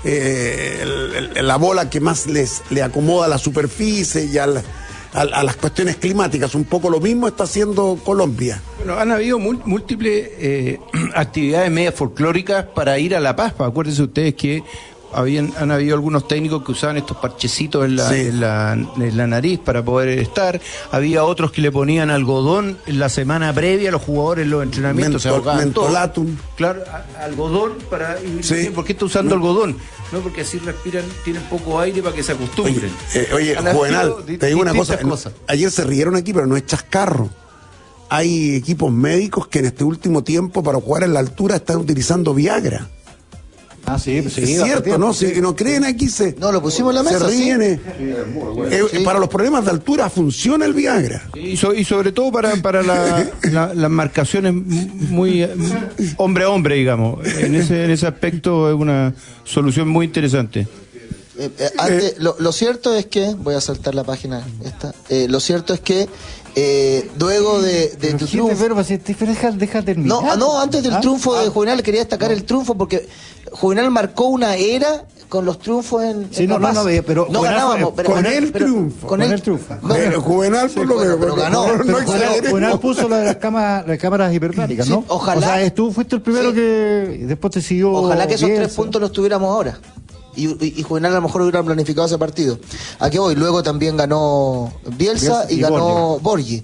eh, el, el, la bola que más les le acomoda a la superficie y al, a, a las cuestiones climáticas. Un poco lo mismo está haciendo Colombia. Bueno, han habido múltiples eh, actividades medias folclóricas para ir a La Paz. Acuérdense ustedes que Habían, han habido algunos técnicos que usaban estos parchecitos en la, sí. en, la, en la nariz para poder estar. Había otros que le ponían algodón en la semana previa a los jugadores en los entrenamientos. Mento, se mentolatum. Claro, a, algodón para... Sí. ¿Por qué está usando no. algodón? No, porque así respiran, tienen poco aire para que se acostumbren. Oye, eh, oye Juvenal, te digo una cosa. Cosas. Ayer se rieron aquí, pero no es chascarro. Hay equipos médicos que en este último tiempo para jugar en la altura están utilizando Viagra. Ah, sí, sí, es cierto, ¿no? Si sí, no creen aquí se... No, lo pusimos en la mesa, se ríen. Sí. Eh, sí. Para los problemas de altura funciona el Viagra. Sí, y, so, y sobre todo para, para la, la, las marcaciones muy hombre a hombre, digamos. En ese, en ese aspecto es una solución muy interesante. Eh, eh, antes, lo, lo cierto es que... Voy a saltar la página esta. Eh, lo cierto es que Eh, luego de, de tu triunfo. Pero, si te deja, deja terminar. No, no, antes del ¿Ah? triunfo ah. de Juvenal quería destacar no. el triunfo porque Juvenal marcó una era con los triunfos en, sí, en no, La Paz. no, no, pero no ganábamos, pero con pero, el pero, triunfo. Con, con el, el triunfo. No, pero Juvenal por lo bueno, que pero ganó. No, no Juvenal, Juvenal puso la de las cámaras, las cámaras hiperbáricas, sí, ¿no? Ojalá. O sea, tú fuiste el primero sí. que después te siguió. Ojalá que esos Bielsa. tres puntos los tuviéramos ahora. Y, y, y Juvenal a lo mejor hubiera planificado ese partido. ¿A qué voy? Luego también ganó Bielsa, Bielsa y, y ganó Borghi.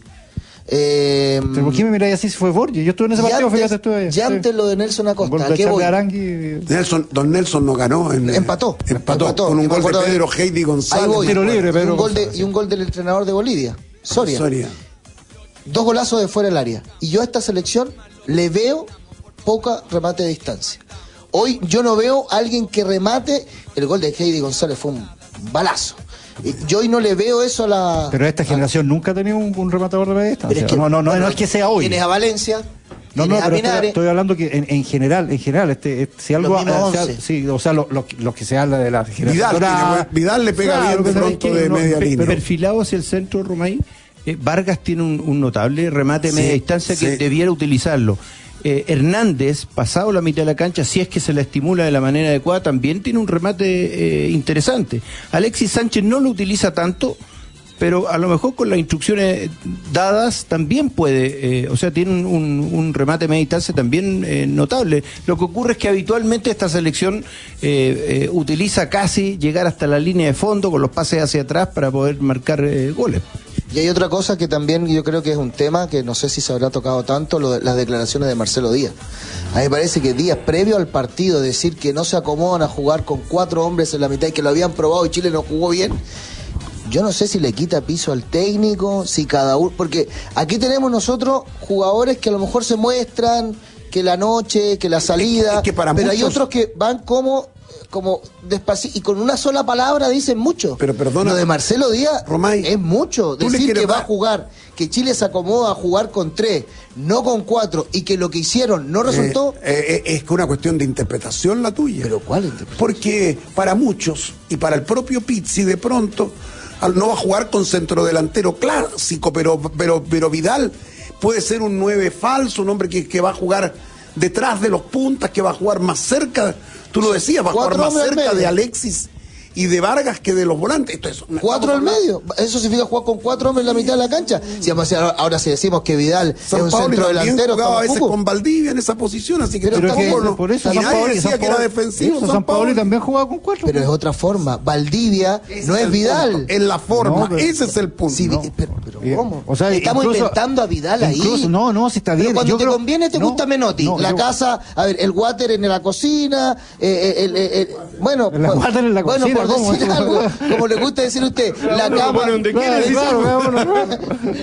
Eh, ¿Pero por qué me miráis así si fue Borghi? Yo estuve en ese partido, antes, fíjate, estuve ahí. Ya antes sí. lo de Nelson Acosta. ¿A qué voy? Nelson, don Nelson no ganó. En, empató, empató. Empató. Con un gol de Pedro Heidi González. Voy, tiro libre, Pedro y, un gol de, González. y un gol del entrenador de Bolivia, Soria. Soria. Dos golazos de fuera del área. Y yo a esta selección le veo poca remate de distancia. Hoy yo no veo a alguien que remate. El gol de Heidi González fue un balazo. Yo hoy no le veo eso a la... Pero esta generación a... nunca ha tenido un, un rematador de distancia. Es que, no, no, no, no es que sea hoy. Tienes a Valencia, no, no, a pero Pinares. Estoy, estoy hablando que en, en general, en general, este, este si algo, eh, sea, sí, o sea, lo, lo, lo que se habla de la generación. Vidal, tiene, Vidal le pega claro, bien de pronto de no, media línea. Perfilado hacia el centro, Romay, eh, Vargas tiene un, un notable remate de sí, media distancia que sí. debiera utilizarlo. Eh, Hernández, pasado la mitad de la cancha, si es que se la estimula de la manera adecuada, también tiene un remate eh, interesante. Alexis Sánchez no lo utiliza tanto, pero a lo mejor con las instrucciones dadas también puede, eh, o sea, tiene un, un, un remate media distancia también eh, notable. Lo que ocurre es que habitualmente esta selección eh, eh, utiliza casi llegar hasta la línea de fondo con los pases hacia atrás para poder marcar eh, goles. Y hay otra cosa que también yo creo que es un tema que no sé si se habrá tocado tanto, lo de, las declaraciones de Marcelo Díaz. A mí me parece que Díaz, previo al partido, decir que no se acomodan a jugar con cuatro hombres en la mitad y que lo habían probado y Chile no jugó bien, yo no sé si le quita piso al técnico, si cada uno... Porque aquí tenemos nosotros jugadores que a lo mejor se muestran, que la noche, que la salida, es que, es que para pero muchos... hay otros que van como... como despacito y con una sola palabra dicen mucho. Pero perdona, lo de Marcelo Díaz, Romay, es mucho. Decir que va a jugar, que Chile se acomoda a jugar con tres, no con cuatro, y que lo que hicieron no resultó. Eh, eh, es que una cuestión de interpretación la tuya. ¿Pero cuál interpretación? Porque para muchos, y para el propio Pizzi, de pronto, no va a jugar con centrodelantero clásico, pero, pero, pero Vidal puede ser un nueve falso, un hombre que, que va a jugar detrás de los puntas, que va a jugar más cerca. Tú lo decías, va a jugar más cerca de Alexis y de Vargas que de los volantes. Esto es cuatro al medio. Eso significa jugar con cuatro hombres en la mitad de la cancha. Si vamos a decir, ahora si decimos que Vidal San es un Paoli centro delantero, jugaba a veces con Valdivia en esa posición, así que pero tampoco que, lo, por eso y San nadie Paoli, decía San que era Paoli, defensivo. San, San Paoli Paoli también jugaba con cuatro. Pero es otra forma. Valdivia ese no es, es Vidal. Punto. En la forma, no, pero, ese es el punto. Sí, no. pero, pero ¿cómo? O sea, estamos incluso, inventando a Vidal ahí. Incluso, no, no, si está bien. Pero cuando yo te creo, conviene te no, gusta Menotti. No, la yo, casa, a ver, el water en la cocina, eh, el, el, el, bueno, el water en la bueno, cocina, por decir algo, como le gusta decir a usted, la no, cama. donde claro, quiere, claro, claro,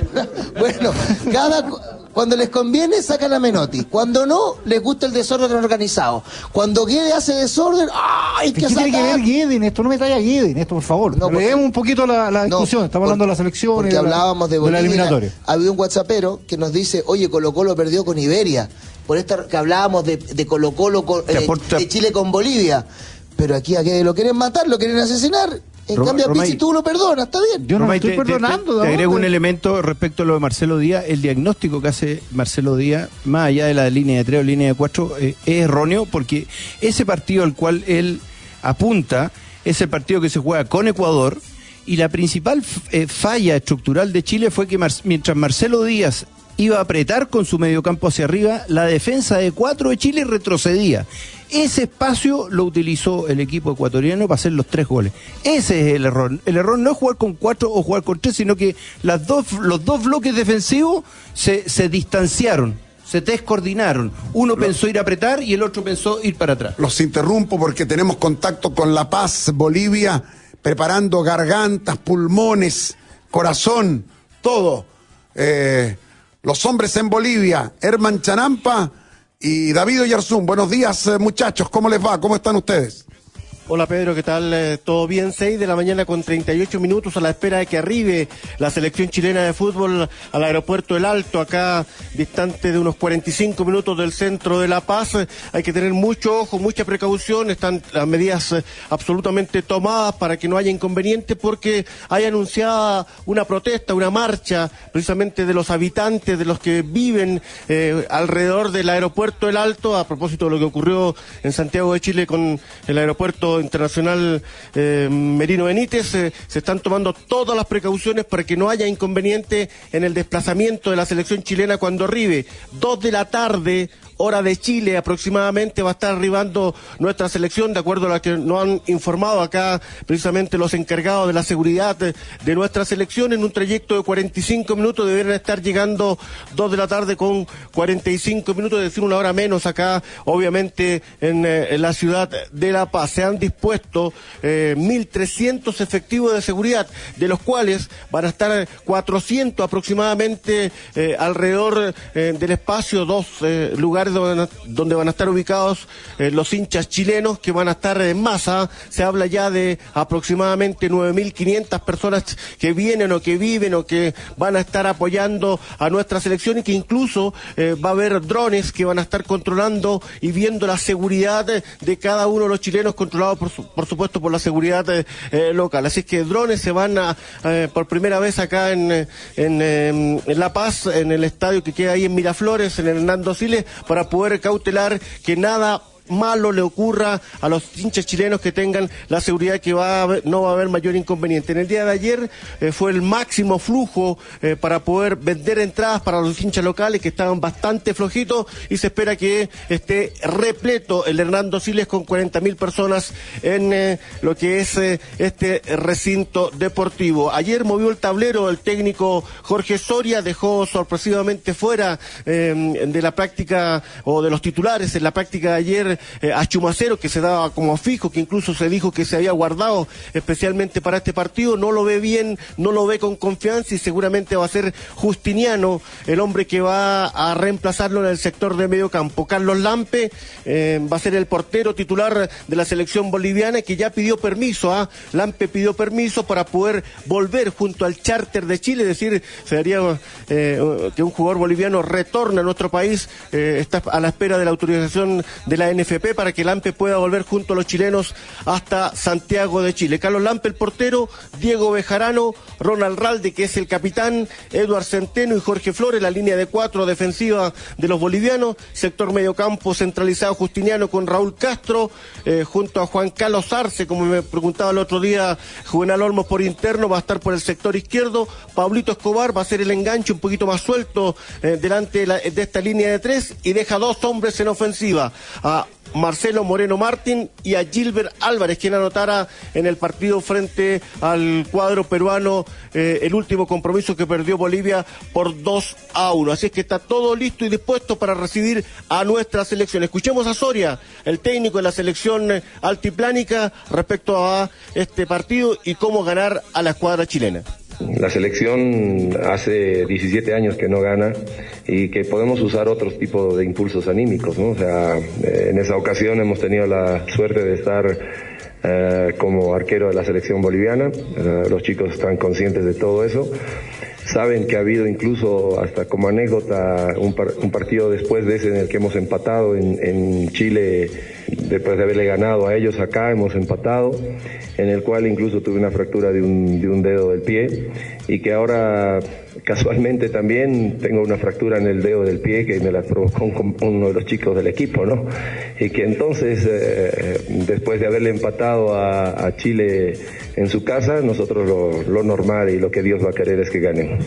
bueno, cada cuando les conviene sacan a Menotti, cuando no les gusta el desorden organizado, cuando Guede hace desorden, ¡ay! ¿Qué tiene que ver Guede? Esto no me traiga Guede, esto por favor. No, leemos un poquito la, la discusión, no, estamos por, hablando de la selección porque y de hablábamos la, de, Bolivia, de la eliminatoria. Había un WhatsAppero que nos dice, oye, Colo Colo perdió con Iberia, por esta que hablábamos de, de Colo Colo con, eh, de Chile con Bolivia, pero aquí a Guede lo quieren matar, lo quieren asesinar. En Roma, cambio, a Pizzi tú lo perdonas, está bien. Yo no Roma, estoy te, perdonando. Te, te, te agrego un elemento respecto a lo de Marcelo Díaz. El diagnóstico que hace Marcelo Díaz, más allá de la línea de tres o línea de cuatro, eh, es erróneo porque ese partido al cual él apunta es el partido que se juega con Ecuador y la principal eh, falla estructural de Chile fue que Mar- mientras Marcelo Díaz iba a apretar con su mediocampo hacia arriba, la defensa de cuatro de Chile retrocedía. Ese espacio lo utilizó el equipo ecuatoriano para hacer los tres goles. Ese es el error. El error no es jugar con cuatro o jugar con tres, sino que las dos, los dos bloques defensivos se, se distanciaron, se descoordinaron. Uno lo, pensó ir a apretar y el otro pensó ir para atrás. Los interrumpo porque tenemos contacto con La Paz, Bolivia, preparando gargantas, pulmones, corazón, todo. Eh, los hombres en Bolivia, Herman Chanampa y David Oyarzún. Buenos días, muchachos, ¿cómo les va? ¿Cómo están ustedes? Hola Pedro, ¿qué tal? Eh, ¿Todo bien? seis de la mañana con treinta y ocho minutos a la espera de que arribe la selección chilena de fútbol al aeropuerto El Alto, acá distante de unos cuarenta y cinco minutos del centro de La Paz. Eh, hay que tener mucho ojo, mucha precaución, están las medidas eh, absolutamente tomadas para que no haya inconveniente porque hay anunciada una protesta, una marcha precisamente de los habitantes, de los que viven eh, alrededor del aeropuerto El Alto, a propósito de lo que ocurrió en Santiago de Chile con el aeropuerto internacional eh, Merino Benítez. Eh, se están tomando todas las precauciones para que no haya inconveniente en el desplazamiento de la selección chilena cuando arribe. Dos de la tarde, hora de Chile aproximadamente, va a estar arribando nuestra selección, de acuerdo a lo que nos han informado acá precisamente los encargados de la seguridad de, de nuestra selección. En un trayecto de cuarenta y cinco minutos deberían estar llegando dos de la tarde con cuarenta y cinco minutos, es decir, una hora menos acá, obviamente en, eh, en la ciudad de La Paz. Se han dispuesto eh, mil trescientos efectivos de seguridad, de los cuales van a estar cuatrocientos aproximadamente eh, alrededor eh, del espacio, dos eh, lugares donde van a, donde van a estar ubicados eh, los hinchas chilenos que van a estar en masa. Se habla ya de aproximadamente nueve mil quinientas personas que vienen o que viven o que van a estar apoyando a nuestra selección y que incluso eh, va a haber drones que van a estar controlando y viendo la seguridad de, de cada uno de los chilenos, controlado por, su, por supuesto por la seguridad eh, eh, local. Así que drones se van a, eh, por primera vez acá en, en, en, en La Paz, en el estadio que queda ahí en Miraflores, en el Hernando Siles, para poder cautelar que nada malo le ocurra a los hinchas chilenos, que tengan la seguridad que va a haber, no va a haber mayor inconveniente. En el día de ayer eh, fue el máximo flujo eh, para poder vender entradas para los hinchas locales, que estaban bastante flojitos, y se espera que esté repleto el Hernando Siles con cuarenta mil personas en eh, lo que es eh, este recinto deportivo. Ayer movió el tablero el técnico Jorge Soria, dejó sorpresivamente fuera eh, de la práctica o de los titulares en la práctica de ayer eh, a Chumacero, que se daba como fijo, que incluso se dijo que se había guardado especialmente para este partido. No lo ve bien, no lo ve con confianza, y seguramente va a ser Justiniano el hombre que va a reemplazarlo en el sector de medio campo. Carlos Lampe eh, va a ser el portero titular de la selección boliviana, que ya pidió permiso. ¿ah? Lampe pidió permiso para poder volver junto al charter de Chile, es decir, sería eh, que un jugador boliviano retorne a nuestro país. Eh, está a la espera de la autorización de la N F P para que Lampe pueda volver junto a los chilenos hasta Santiago de Chile. Carlos Lampe el portero, Diego Bejarano, Ronald Ralde, que es el capitán, Eduard Centeno y Jorge Flores, la línea de cuatro defensiva de los bolivianos. Sector mediocampo centralizado Justiniano con Raúl Castro, eh, junto a Juan Carlos Arce, como me preguntaba el otro día Juvenal Olmos por interno, va a estar por el sector izquierdo. Pablito Escobar va a ser el enganche un poquito más suelto eh, delante de, la, de esta línea de tres, y deja dos hombres en ofensiva, a Marcelo Moreno Martín y a Gilbert Álvarez, quien anotara en el partido frente al cuadro peruano eh, el último compromiso que perdió Bolivia por dos a uno. Así es que está todo listo y dispuesto para recibir a nuestra selección. Escuchemos a Soria, el técnico de la selección altiplánica, respecto a este partido y cómo ganar a la escuadra chilena. La selección hace diecisiete años que no gana, y que podemos usar otros tipos de impulsos anímicos, ¿no? O sea, en esa ocasión hemos tenido la suerte de estar eh, como arquero de la selección boliviana. Eh, los chicos están conscientes de todo eso. Saben que ha habido incluso, hasta como anécdota, un, par, un partido después de ese en el que hemos empatado en, en Chile, después de haberle ganado a ellos acá, hemos empatado, en el cual incluso tuve una fractura de un, de un dedo del pie, y que ahora casualmente también tengo una fractura en el dedo del pie que me la provocó un, uno de los chicos del equipo, ¿no? Y que entonces, eh, después de haberle empatado a, a Chile en su casa, nosotros lo, lo normal y lo que Dios va a querer es que ganemos.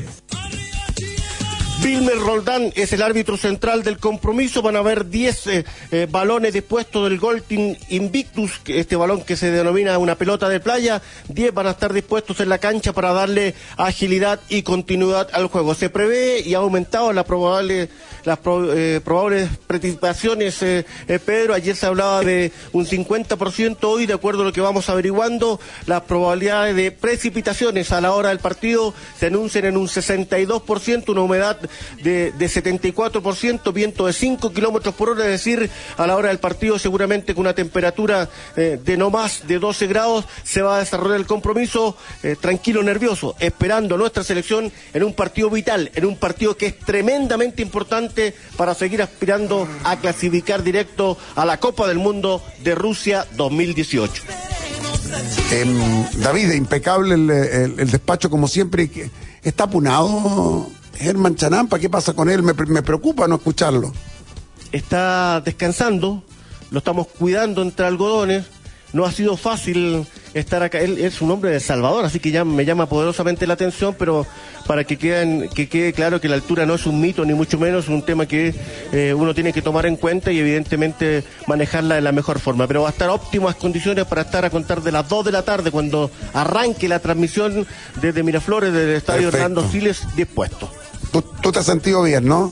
Wilmer Roldán es el árbitro central del compromiso. Van a haber diez eh, eh, balones dispuestos del Golden Invictus, este balón que se denomina una pelota de playa. diez van a estar dispuestos en la cancha para darle agilidad y continuidad al juego. Se prevé y ha aumentado la probable, las pro, eh, probables precipitaciones, eh, eh, Pedro. Ayer se hablaba de un cincuenta por ciento, hoy, de acuerdo a lo que vamos averiguando, las probabilidades de precipitaciones a la hora del partido se anuncian en un sesenta y dos por ciento, una humedad De, de setenta y cuatro por ciento, viento de cinco kilómetros por hora, es decir, a la hora del partido seguramente con una temperatura eh, de no más de doce grados se va a desarrollar el compromiso, eh, tranquilo, nervioso, esperando a nuestra selección en un partido vital, en un partido que es tremendamente importante para seguir aspirando a clasificar directo a la Copa del Mundo de Rusia dos mil dieciocho. Eh, David, impecable el, el, el despacho como siempre. ¿Está apunado Germán Chanampa? ¿Qué pasa con él? Me, me preocupa no escucharlo. Está descansando, lo estamos cuidando entre algodones. No ha sido fácil estar acá. Él es un hombre de Salvador, así que ya me llama poderosamente la atención, pero para que, queden, que quede claro que la altura no es un mito, ni mucho menos, es un tema que eh, uno tiene que tomar en cuenta y evidentemente manejarla de la mejor forma. Pero va a estar óptimas condiciones para estar a contar de las dos de la tarde, cuando arranque la transmisión desde Miraflores, del estadio Hernando Siles, dispuesto. ¿Tú, tú te has sentido bien, no?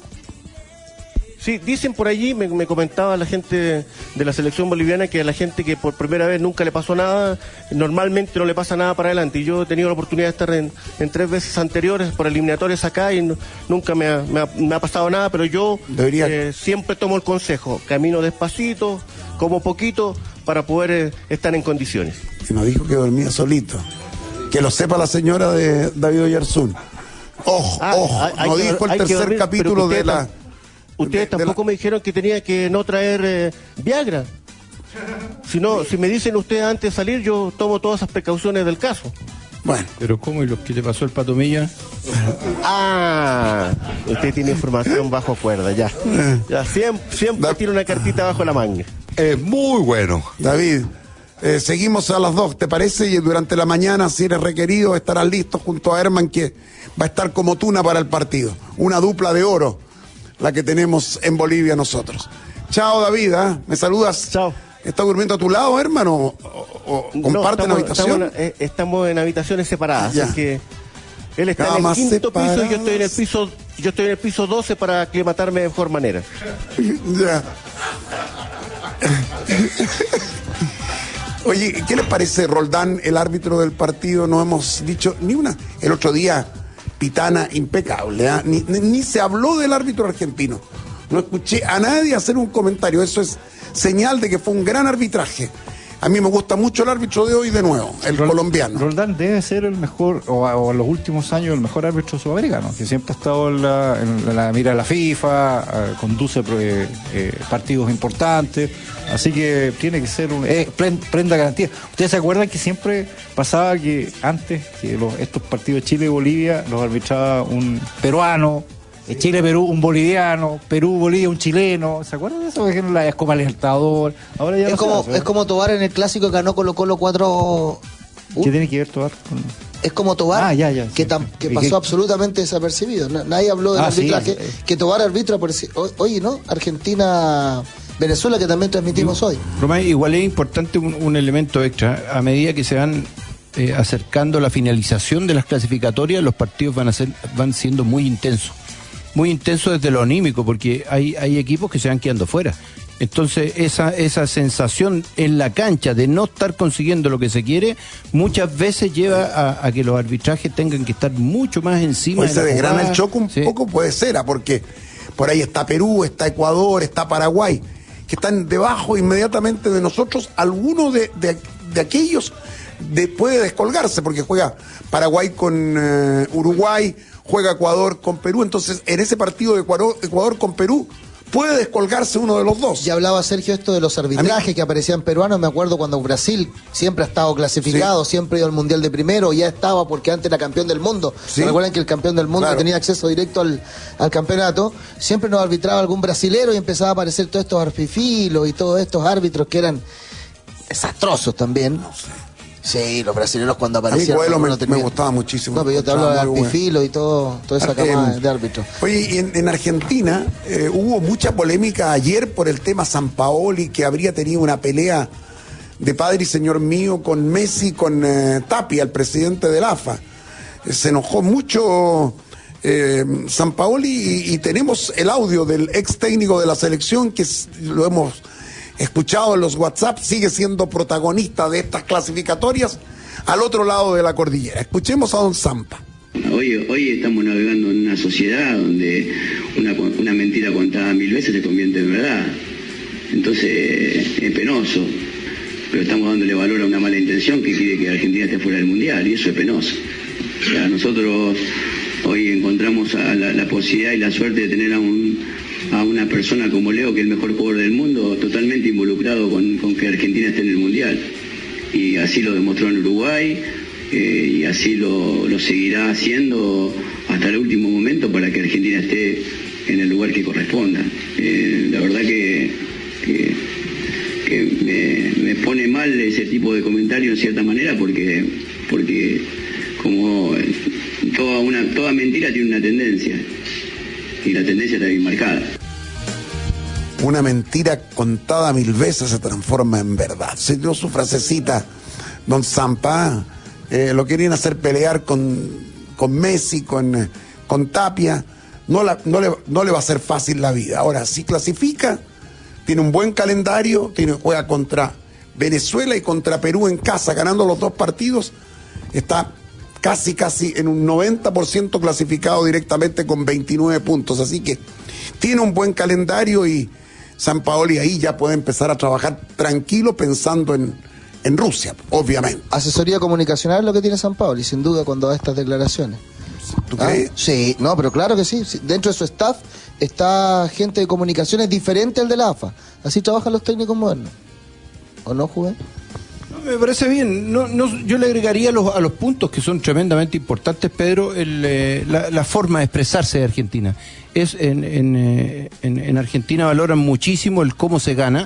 Sí, dicen por allí, me, me comentaba la gente de la selección boliviana, que a la gente que por primera vez nunca le pasó nada, normalmente no le pasa nada para adelante. Y yo he tenido la oportunidad de estar en, en tres veces anteriores por eliminatorias acá y no, nunca me ha, me, ha, me ha pasado nada, pero yo Debería... eh, siempre tomo el consejo, camino despacito, como poquito, para poder eh, estar en condiciones. Y nos dijo que dormía solito. Que lo sepa la señora de David Oyarzún. Ojo, ah, ojo, hay, no hay dijo que, el tercer dormir, capítulo de la... Ustedes de, tampoco de la... me dijeron que tenía que no traer eh, Viagra. Si no, si me dicen ustedes antes de salir, yo tomo todas esas precauciones del caso. Bueno. Pero ¿cómo? ¿Y lo que te pasó el Pato Milla? Ah, usted tiene información bajo cuerda, ya. Ya siempre, siempre tiene una cartita bajo la manga. Es muy bueno. David, eh, seguimos a las dos, ¿te parece? Y durante la mañana, si eres requerido, estarás listo junto a Herman, que va a estar como tuna para el partido. Una dupla de oro, la que tenemos en Bolivia nosotros. Chao, David, ¿eh? ¿Me saludas? Chao. ¿Estás durmiendo a tu lado, hermano? ¿O, o comparten no, estamos, habitación? Estamos, eh, estamos en habitaciones separadas, Ya. así que él está Nada en el más quinto separados. piso y yo estoy en el piso, yo estoy en el piso doce para aclimatarme de mejor manera. Ya. Oye, ¿qué les parece, Roldán, el árbitro del partido? No hemos dicho ni una. El otro día, Pitana, impecable, ¿eh? ni, ni, ni se habló del árbitro argentino. No escuché a nadie hacer un comentario. Eso es señal de que fue un gran arbitraje. A mí me gusta mucho el árbitro de hoy de nuevo, el Rol- colombiano. Roldán debe ser el mejor, o, o en los últimos años, el mejor árbitro sudamericano, que siempre ha estado en la, en la mira de la FIFA, eh, conduce eh, eh, partidos importantes, así que tiene que ser un eh, plen- prenda garantía. ¿Ustedes se acuerdan que siempre pasaba que antes, que los, estos partidos de Chile y Bolivia los arbitraba un peruano, eh, Chile-Perú un boliviano, Perú-Bolivia un chileno? ¿Se acuerdan de eso? Por ejemplo, la Copa Libertadores. Ahora ya Es no como, se hace, ¿eh? es como Tobar en el clásico que ganó Colo Colo cuatro. ¿Qué tiene que ver Tobar con...? Es como Tobar, Ah, ya, ya, que, sí. tam- que ¿Y pasó qué? absolutamente desapercibido. Na- Nadie habló del Ah, sí, arbitraje. sí. Que Tobar arbitra, por ese- o- oye, ¿no? Argentina-Venezuela, que también transmitimos hoy. Romay, igual es importante un, un elemento extra. A medida que se van eh, acercando la finalización de las clasificatorias, los partidos van a ser, van siendo muy intensos. Muy intensos desde lo anímico, porque hay, hay equipos que se van quedando fuera. Entonces, esa, esa sensación en la cancha de no estar consiguiendo lo que se quiere, muchas veces lleva a, a que los arbitrajes tengan que estar mucho más encima. Hoy de se la desgrana jugada. el choque un Sí. poco, puede ser, ¿ah? Porque por ahí está Perú, está Ecuador, está Paraguay, que están debajo inmediatamente de nosotros. Alguno de, de, de aquellos de- puede descolgarse, porque juega Paraguay con eh, Uruguay, juega Ecuador con Perú. Entonces, en ese partido de Ecuador, Ecuador con Perú, puede descolgarse uno de los dos. Ya hablaba Sergio esto de los arbitrajes que aparecían peruanos. Me acuerdo cuando Brasil siempre ha estado clasificado, siempre ha ido al Mundial de primero, ya estaba porque antes era campeón del mundo. Sí. Recuerdan que el campeón del mundo Claro. tenía acceso directo al, al campeonato. Siempre nos arbitraba algún brasilero y empezaba a aparecer todos estos arfifilos y todos estos árbitros que eran desastrosos también. Sí, los brasileños cuando A mí aparecían. Coelho me, no tenía- me gustaba muchísimo. No, pero yo te hablo de Estaba muy bueno. artifilo y todo, toda esa Ah, cama eh, de árbitros. Oye, y en, en Argentina eh, hubo mucha polémica ayer por el tema Sampaoli, que habría tenido una pelea de padre y señor mío con Messi, con eh, Tapia, el presidente del A F A. Eh, se enojó mucho eh, Sampaoli y, y tenemos el audio del ex técnico de la selección, que es- lo hemos escuchado en los WhatsApp, sigue siendo protagonista de estas clasificatorias al otro lado de la cordillera. Escuchemos a don Zampa. Hoy, hoy estamos navegando en una sociedad donde una, una mentira contada mil veces se convierte en verdad. Entonces es penoso, pero estamos dándole valor a una mala intención que quiere que Argentina esté fuera del Mundial, y eso es penoso. O sea, nosotros hoy encontramos a la, la posibilidad y la suerte de tener a, un, a una persona como Leo, que es el mejor jugador del mundo, totalmente involucrado con, con que Argentina esté en el Mundial. Y así lo demostró en Uruguay, eh, y así lo, lo seguirá haciendo hasta el último momento para que Argentina esté en el lugar que corresponda. Eh, la verdad que, que, que me, me pone mal ese tipo de comentario en cierta manera, porque, porque como toda, una, toda mentira tiene una tendencia, y la tendencia está bien marcada. Una mentira contada mil veces se transforma en verdad. Se dio su frasecita, don Zampa, eh, lo querían hacer pelear con, con Messi, con, eh, con Tapia. No, la- no, le, no le va a ser fácil la vida. Ahora, si clasifica, tiene un buen calendario, tiene, juega contra Venezuela y contra Perú en casa, ganando los dos partidos, está casi, casi en un noventa por ciento clasificado directamente con veintinueve puntos. Así que tiene un buen calendario y Sampaoli ahí ya puede empezar a trabajar tranquilo pensando en, en Rusia, obviamente. Asesoría comunicacional es lo que tiene San Pablo, y sin duda cuando da estas declaraciones. ¿Tú ¿Ah? crees? Sí, no, pero claro que sí. Sí, dentro de su staff está gente de comunicaciones diferente al de la A F A. Así trabajan los técnicos modernos. ¿O no, Juven? No, me parece bien. No, no, yo le agregaría a los, a los puntos que son tremendamente importantes, Pedro, el, eh, la, la forma de expresarse de Argentina. Es en, en, eh, en, en Argentina valoran muchísimo el cómo se gana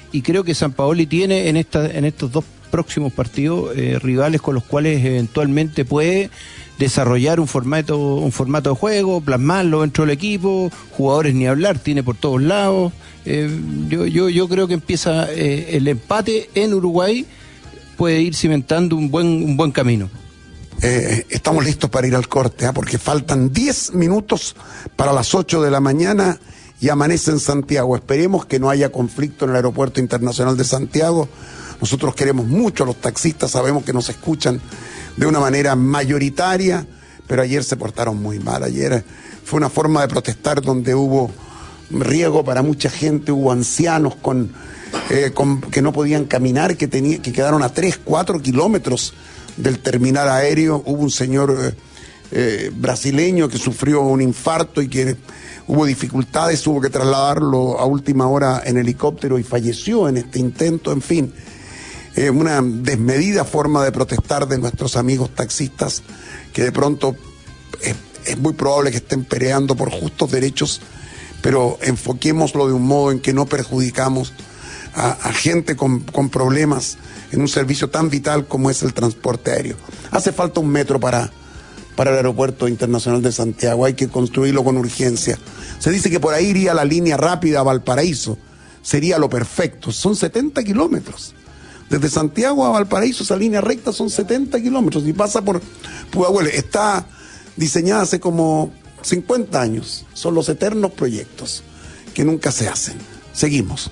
y creo que Sampaoli tiene en esta, en estos dos próximos partidos eh, rivales con los cuales eventualmente puede desarrollar un formato, un formato de juego, plasmarlo dentro del equipo, jugadores ni hablar, tiene por todos lados. Eh, yo, yo, yo creo que empieza eh, el empate en Uruguay, puede ir cimentando un buen, un buen camino. Eh, estamos listos para ir al corte, ¿eh? Porque faltan diez minutos para las ocho de la mañana y amanece en Santiago. Esperemos que no haya conflicto en el Aeropuerto Internacional de Santiago. Nosotros queremos mucho a los taxistas, sabemos que nos escuchan de una manera mayoritaria, pero ayer se portaron muy mal. Ayer fue una forma de protestar donde hubo riesgo para mucha gente, hubo ancianos con, eh, con que no podían caminar, que, tenía, que quedaron a tres, cuatro kilómetros del terminal aéreo. Hubo un señor eh, eh, brasileño que sufrió un infarto y que hubo dificultades, hubo que trasladarlo a última hora en helicóptero y falleció en este intento. En fin, eh, una desmedida forma de protestar de nuestros amigos taxistas que de pronto eh, es muy probable que estén peleando por justos derechos, pero enfoquémoslo de un modo en que no perjudicamos a, a gente con, con problemas en un servicio tan vital como es el transporte aéreo. Hace falta un metro para, para el Aeropuerto Internacional de Santiago, hay que construirlo con urgencia. Se dice que por ahí iría la línea rápida a Valparaíso, sería lo perfecto, son setenta kilómetros. Desde Santiago a Valparaíso esa línea recta son setenta kilómetros y pasa por Pudahuel. Está diseñada hace como cincuenta años, son los eternos proyectos que nunca se hacen. Seguimos.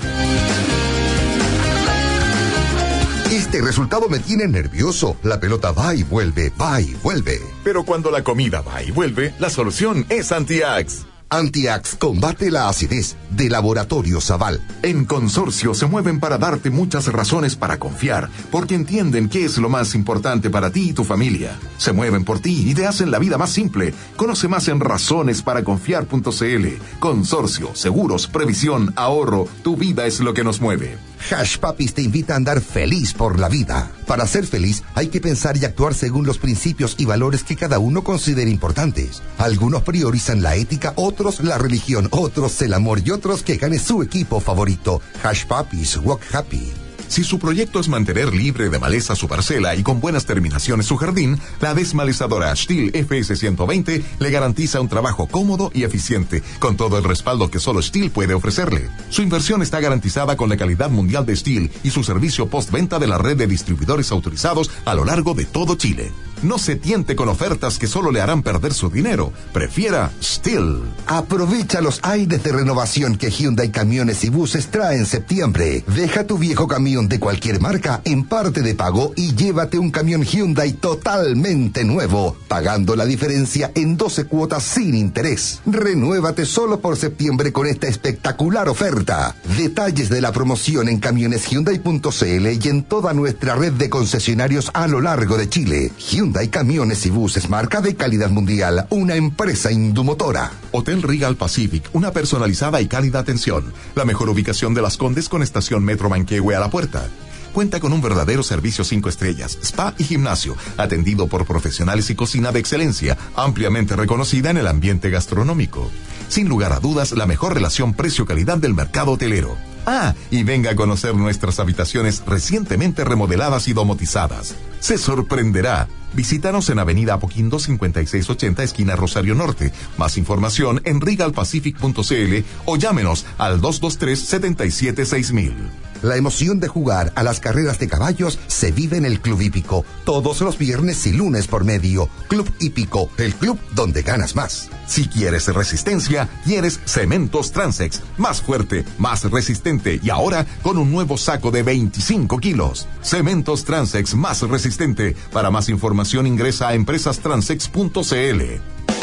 Este resultado me tiene nervioso. La pelota va y vuelve, va y vuelve. Pero cuando la comida va y vuelve, la solución es Antiax. Antiax combate la acidez, de Laboratorio Zaval. En Consorcio se mueven para darte muchas razones para confiar, porque entienden qué es lo más importante para ti y tu familia. Se mueven por ti y te hacen la vida más simple. Conoce más en razones para confiar punto c l. Consorcio, seguros, previsión, ahorro. Tu vida es lo que nos mueve. Hash Papis te invita a andar feliz por la vida. Para ser feliz hay que pensar y actuar según los principios y valores que cada uno considere importantes. Algunos priorizan la ética, otros la religión, otros el amor y otros que gane su equipo favorito. Hash Papis, walk happy. Si su proyecto es mantener libre de maleza su parcela y con buenas terminaciones su jardín, la desmalezadora Stihl F S ciento veinte le garantiza un trabajo cómodo y eficiente, con todo el respaldo que solo Stihl puede ofrecerle. Su inversión está garantizada con la calidad mundial de Stihl y su servicio postventa de la red de distribuidores autorizados a lo largo de todo Chile. No se tiente con ofertas que solo le harán perder su dinero. Prefiera Stihl. Aprovecha los aires de renovación que Hyundai Camiones y Buses trae en septiembre. Deja tu viejo camión de cualquier marca en parte de pago y llévate un camión Hyundai totalmente nuevo, pagando la diferencia en doce cuotas sin interés. Renuévate solo por septiembre con esta espectacular oferta. Detalles de la promoción en camiones hyundai punto c l y en toda nuestra red de concesionarios a lo largo de Chile. Hyundai Camiones y Buses, marca de calidad mundial, una empresa indumotora. Hotel Regal Pacific, una personalizada y cálida atención. La mejor ubicación de Las Condes con estación Metro Manquehue a la puerta. Cuenta con un verdadero servicio cinco estrellas, spa y gimnasio, atendido por profesionales y cocina de excelencia, ampliamente reconocida en el ambiente gastronómico. Sin lugar a dudas, la mejor relación precio-calidad del mercado hotelero. Ah, y venga a conocer nuestras habitaciones recientemente remodeladas y domotizadas. Se sorprenderá. Visítanos en Avenida Apoquindo cincuenta y seis ochenta, esquina Rosario Norte. Más información en regal pacific punto c l o llámenos al dos dos tres, siete siete seis mil. La emoción de jugar a las carreras de caballos se vive en el Club Hípico, todos los viernes y lunes por medio. Club Hípico, el club donde ganas más. Si quieres resistencia, quieres Cementos Transex. Más fuerte, más resistente y ahora con un nuevo saco de veinticinco kilos. Cementos Transex más resistente. Para más información ingresa a empresas transex punto c l.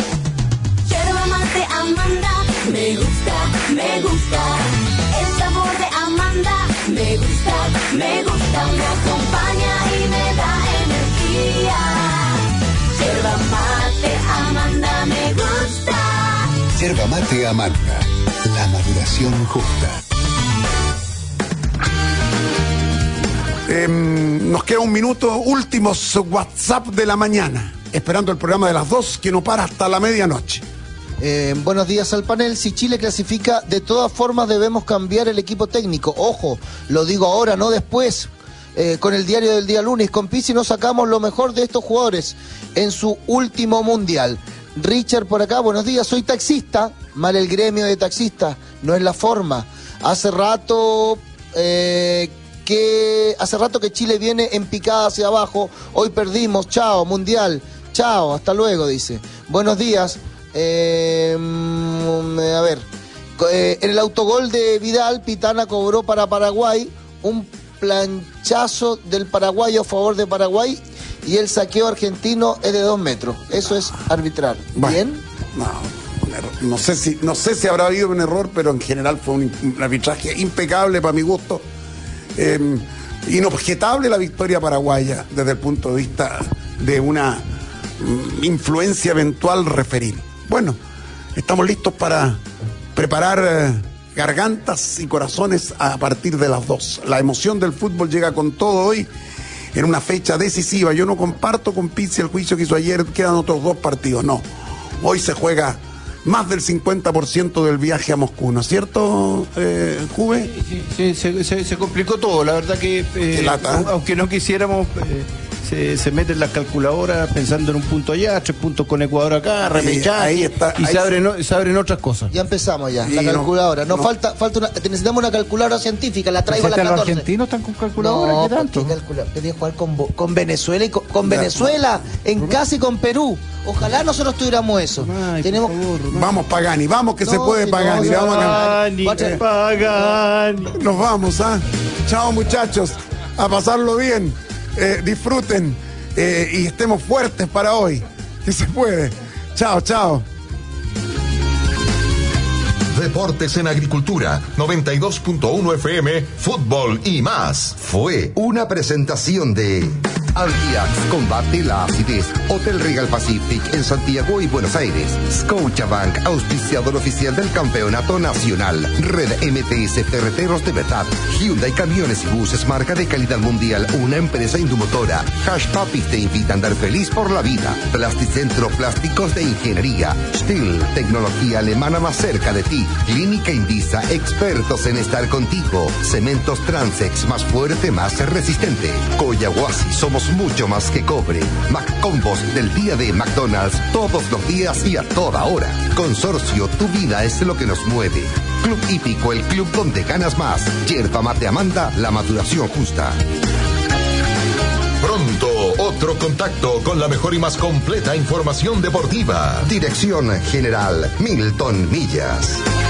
Yerba mate Amanda, me gusta, me gusta. El sabor de Amanda, me gusta, me gusta. Me acompaña y me da energía. Yerba mate Amanda, me gusta. Yerba mate Amanda, la maduración justa. Eh, nos queda un minuto, últimos WhatsApp de la mañana, esperando el programa de las dos que no para hasta la medianoche. Eh, buenos días al panel. Si Chile clasifica, de todas formas debemos cambiar el equipo técnico. Ojo, lo digo ahora, no después. Eh, con el diario del día lunes, con Pizzi nos sacamos lo mejor de estos jugadores en su último mundial. Richard por acá, buenos días, soy taxista, mal el gremio de taxistas, no es la forma. Hace rato eh, que hace rato que Chile viene en picada hacia abajo, hoy perdimos, chao, mundial, chao, hasta luego, dice. Buenos días, eh, a ver, eh, en el autogol de Vidal, Pitana cobró para Paraguay un planchazo del paraguayo a favor de Paraguay y el saqueo argentino es de dos metros. Eso es arbitrar. Bueno, ¿Bien? No, un error. no sé si no sé si habrá habido un error, pero en general fue un, un arbitraje impecable para mi gusto. Eh, inobjetable la victoria paraguaya desde el punto de vista de una mm, influencia eventual referil. Bueno, estamos listos para preparar eh, gargantas y corazones a partir de las dos. La emoción del fútbol llega con todo hoy en una fecha decisiva. Yo no comparto con Pizzi el juicio que hizo ayer, quedan otros dos partidos. No, hoy se juega más del cincuenta por ciento del viaje a Moscú, ¿no es cierto, eh, Juve? Sí, sí, se, se, se complicó todo, la verdad que eh, lata, ¿eh? Aunque no quisiéramos, eh, se, se meten las calculadoras pensando en un punto allá, tres puntos con Ecuador acá, remechar, ahí está, y ahí se, abren, se abren otras cosas. Ya empezamos ya, Sí, la calculadora. Nos no, falta, falta una, necesitamos una calculadora científica, la traigo a la ¿Los catorce. argentinos están con calculadora? No, ¿Qué tanto? ¿por qué calcula? Quería jugar con, Bo- con Venezuela y con, con Venezuela, en casa y con Perú. Ojalá nosotros tuviéramos eso. Ay, Tenemos. por favor, Vamos Pagani, vamos que No, se puede si Pagani, no, vamos a cantar. Pagani, Guacha- Pagani. Nos vamos, ¿ah? Chao muchachos, a pasarlo bien, eh, disfruten eh, y estemos fuertes para hoy, que se puede. Chao, chao. Deportes en Agricultura, noventa y dos punto uno F M, fútbol y más. Fue una presentación de Algiax, combate la acidez. Hotel Regal Pacific en Santiago y Buenos Aires. Scotiabank, auspiciador oficial del Campeonato Nacional. Red M T S Ferreteros de Verdad. Hyundai Camiones y Buses, marca de calidad mundial, una empresa indumotora. Hash Papis te invita a andar feliz por la vida. Plasticentro, plásticos de ingeniería. Stihl, tecnología alemana más cerca de ti. Clínica Indisa, expertos en estar contigo. Cementos Transex, más fuerte, más resistente. Coyahuasi, somos mucho más que cobre. McCombos del día de McDonald's, todos los días y a toda hora. Consorcio, tu vida es lo que nos mueve. Club Hípico, el club donde ganas más. Yerba Mate Amanda, la maduración justa. Pronto, otro contacto con la mejor y más completa información deportiva. Dirección General Milton Millas.